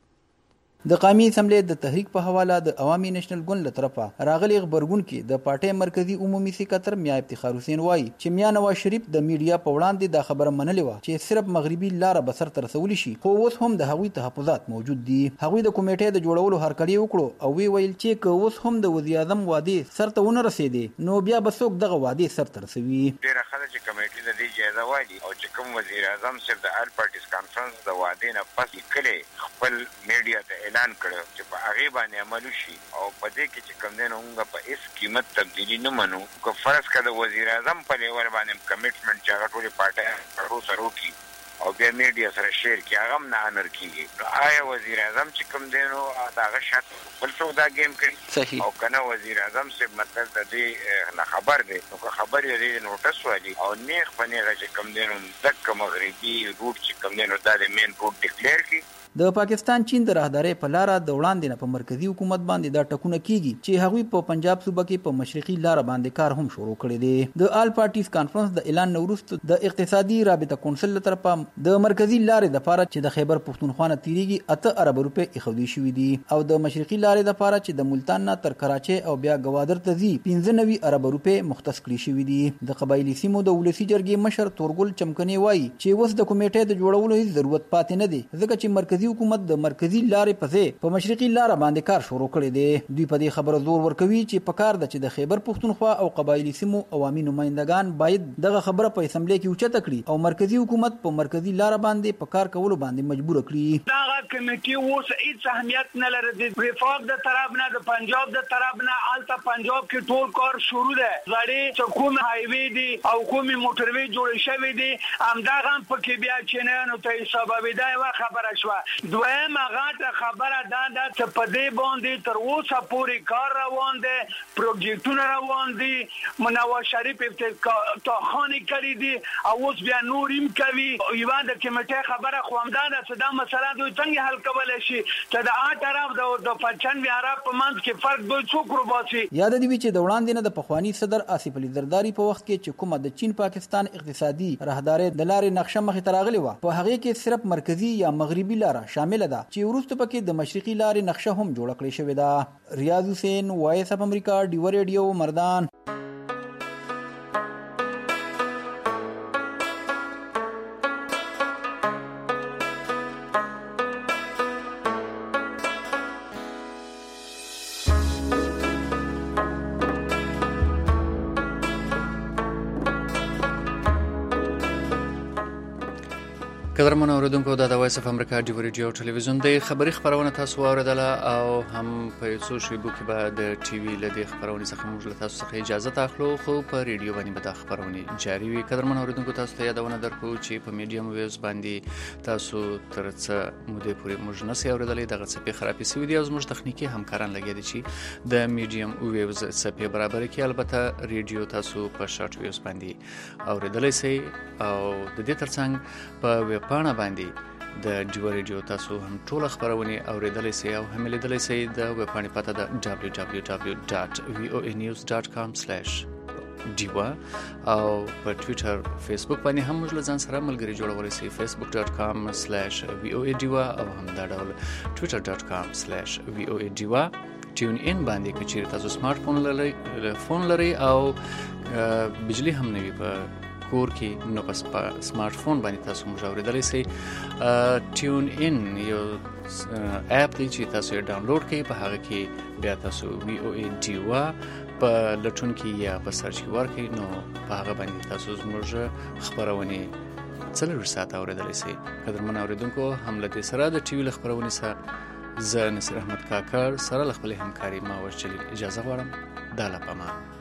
د قومي اسمبلی د تحریک په حواله د عوامي نېشنل ګوند له طرفه راغلي خبرګون کې د پارټي مرکزی عمومي سکرټر میا افتخار حسین وایي چې میا نواز شریف د میډیا په وړاندې دا خبره منلې و چې صرف مغربي لار به سر تر رسول شي، خو اوس هم د هغوی تحفظات موجود دي. هغوی د کمیټې د جوړولو هرکلی وکړو او وی ویل چې که اوس هم د وزیر اعظم وعده سر ته ونه رسیدي نو بیا به څوک دغه وعده سر ته رسوي. ډیره خلک چې کمیټې د دې جایزه والی او چې کوم وزیر اعظم صرف د آل پارټیز کانفرنس د وعده نه پس کله خپل میډیا ته اعلان کړ چې په هغه باندې عمل وشي او په دې کې چې کوم دین موږ په هیڅ قیمت تبدیلی نه منو. که فرض کړه د وزیر اعظم په لیول باندې کمټمنټ چې هغه ټول پارټي پرو سره کی او بیا میډیا سره شیر کی هغه نه انر کیږي، نو آیا وزیر اعظم چې کوم دینو هغه شات بل څه دا گیم کوي او کنه وزیر اعظم سے مطلب د دې نه خبر دی نو خبر یې نوټس والی او نیغ پنیغه چې کوم دینو دک مغربي روټ چې کوم دینو د مین روټ ډیکلیئر کی. د پاکستان چین د راهدارۍ په لار د وړاندې نه په مرکزی حکومت باندې دا ټکونه کیږي چې هغوی په پنجاب صوبه کې په مشرقي لار باندې کار هم شروع کړی دی. د آل پارټیز کانفرنس د اعلان نورست د اقتصادي رابطه کونسل له طرفه د مرکزی لارې د لپاره چې د خیبر پښتونخوا نه تیریږي اته ارب روپے اخودي شوې دي او د مشرقي لارې د لپاره چې د ملتان نه تر کراچۍ او بیا گوادر ته ځي پنځه نوي ارب روپے مختص کړي شوې دي. د قبایلی سیمو د ولسی جرګې مشر تورګل چمکنی وایي چې اوس د کمیټې د جوړولو هیڅ ضرورت پاتې نه دی ځکه چې مرکزی حکومت د مرکزی لارې په ځای په مشرقي لار باندې کار شروع کړی دی. دوی په دې خبره زور ورکوي چې په کار ده چې د خیبر پښتونخوا او قبایلی سیمو عوامي نمائندگان باید دغه خبره په اسمبلی کې اوچته کړي او مرکزی حکومت په مرکزی لار باندې په کار کولو باندې مجبور کړي. دا کمیټه اوس هیڅ اهمیت نه لري. د وفاق د طرف نه د پنجاب د طرف نه الته پنجاب کې ټول کار شروع ده. غړي چې کوم هایوی دي او کوم موټروي جوړ شوی دي همدغه هم پکې بیا چینانو ته حساب ویدا خبره شو. دویم غاټه خبره دا ده چې په دې باندې تر اوسه پورې کار روان دی، پروجیکټونه روان دي، منواز شریف افتتاحخانې کړي دي او اوس بیا نور هم کوي. یوه د کمیټې خبره خو همدا ده چې دا مسله دوی څنګه حل کولی شي چې د آ طرف د پنجشنبې عرب په منځ کې فرق دوی څوک روباسي. یاد دي چې د وړاندې نه د پخواني صدر آصف علي زرداري په وخت کې چې کومه د چین پاکستان اقتصادي راهدارۍ د لارې نقشه مخې ته راغلې وه په هغې کې صرف مرکزي یا مغربي لاره شامله ده چې وروسته پکې د مشرقي لارې نقشه هم جوړه کړې شوې ده. ریاض حسین، وایس اف امریکا، ډیو ریډیو، مردان. قدرمن اوریدونکو دا د وایس اف امریکا ډیو ریډیو ټلویزیون د خبري خبرونه تاسو اوریدله او هم په یوڅو شیبو کې به د ټي وي لدی خبرونه څخه موږ له تاسو څخه اجازه تاخلو، خو په ریډیو باندې به دا خبرونه جاری وي. قدرمن اوریدونکو تاسو ته یادونه درکو چې په میډیم ویوز باندې تاسو تر څه موده پورې موږ نه سي اوریدلې دغه څه خرابې سوي دي او موږ تخنیکی همکاران لګیا دي چې د میډیم ویوز څخه برابر کې البته ریډیو تاسو په شارټ ویوز باندې اوریدلې سي او د دې ترڅنګ په پاڼه باندې د ډیو ریډیو تاسو هم ټول خبرونه اوریدلای شئ او هم لیدلای شئ. د ویب پاڼې پته ده دبلیو دبلیو دبلیو ډاټ وی او ای نیوز ډاټ کام سلیش ډیوا او په ټوئیټر فیسبوک باندې هم موږ ځان سره ملګری جوړولای شئ facebook dot com slash v o a diva او هم دا ډول twitter dot com slash v o a diva. ټیون ان باندې که چیرې تاسو سمارټ فون لرئ فون لرئ او بجلی هم نه وي په کور کې نو پس په سمارټ فون باندې تاسو موږ اوریدلای شئ. ټیون ان یو اپ دی چې تاسو یې ډاونلوډ کړئ، په هغه کې بیا تاسو وی او ای ډیوا په لټون کې یا په سرچ کې ورکړئ نو په هغه باندې تاسو موږ خبرونه څلور ساعت اوریدلای شئ. قدرمن اوریدونکو هم له دې سره د ټي وي خبرونه سره زه نصیر احمد کاکړ سره خپل همکاري ما ورچلې اجازه غواړم. دا لپاره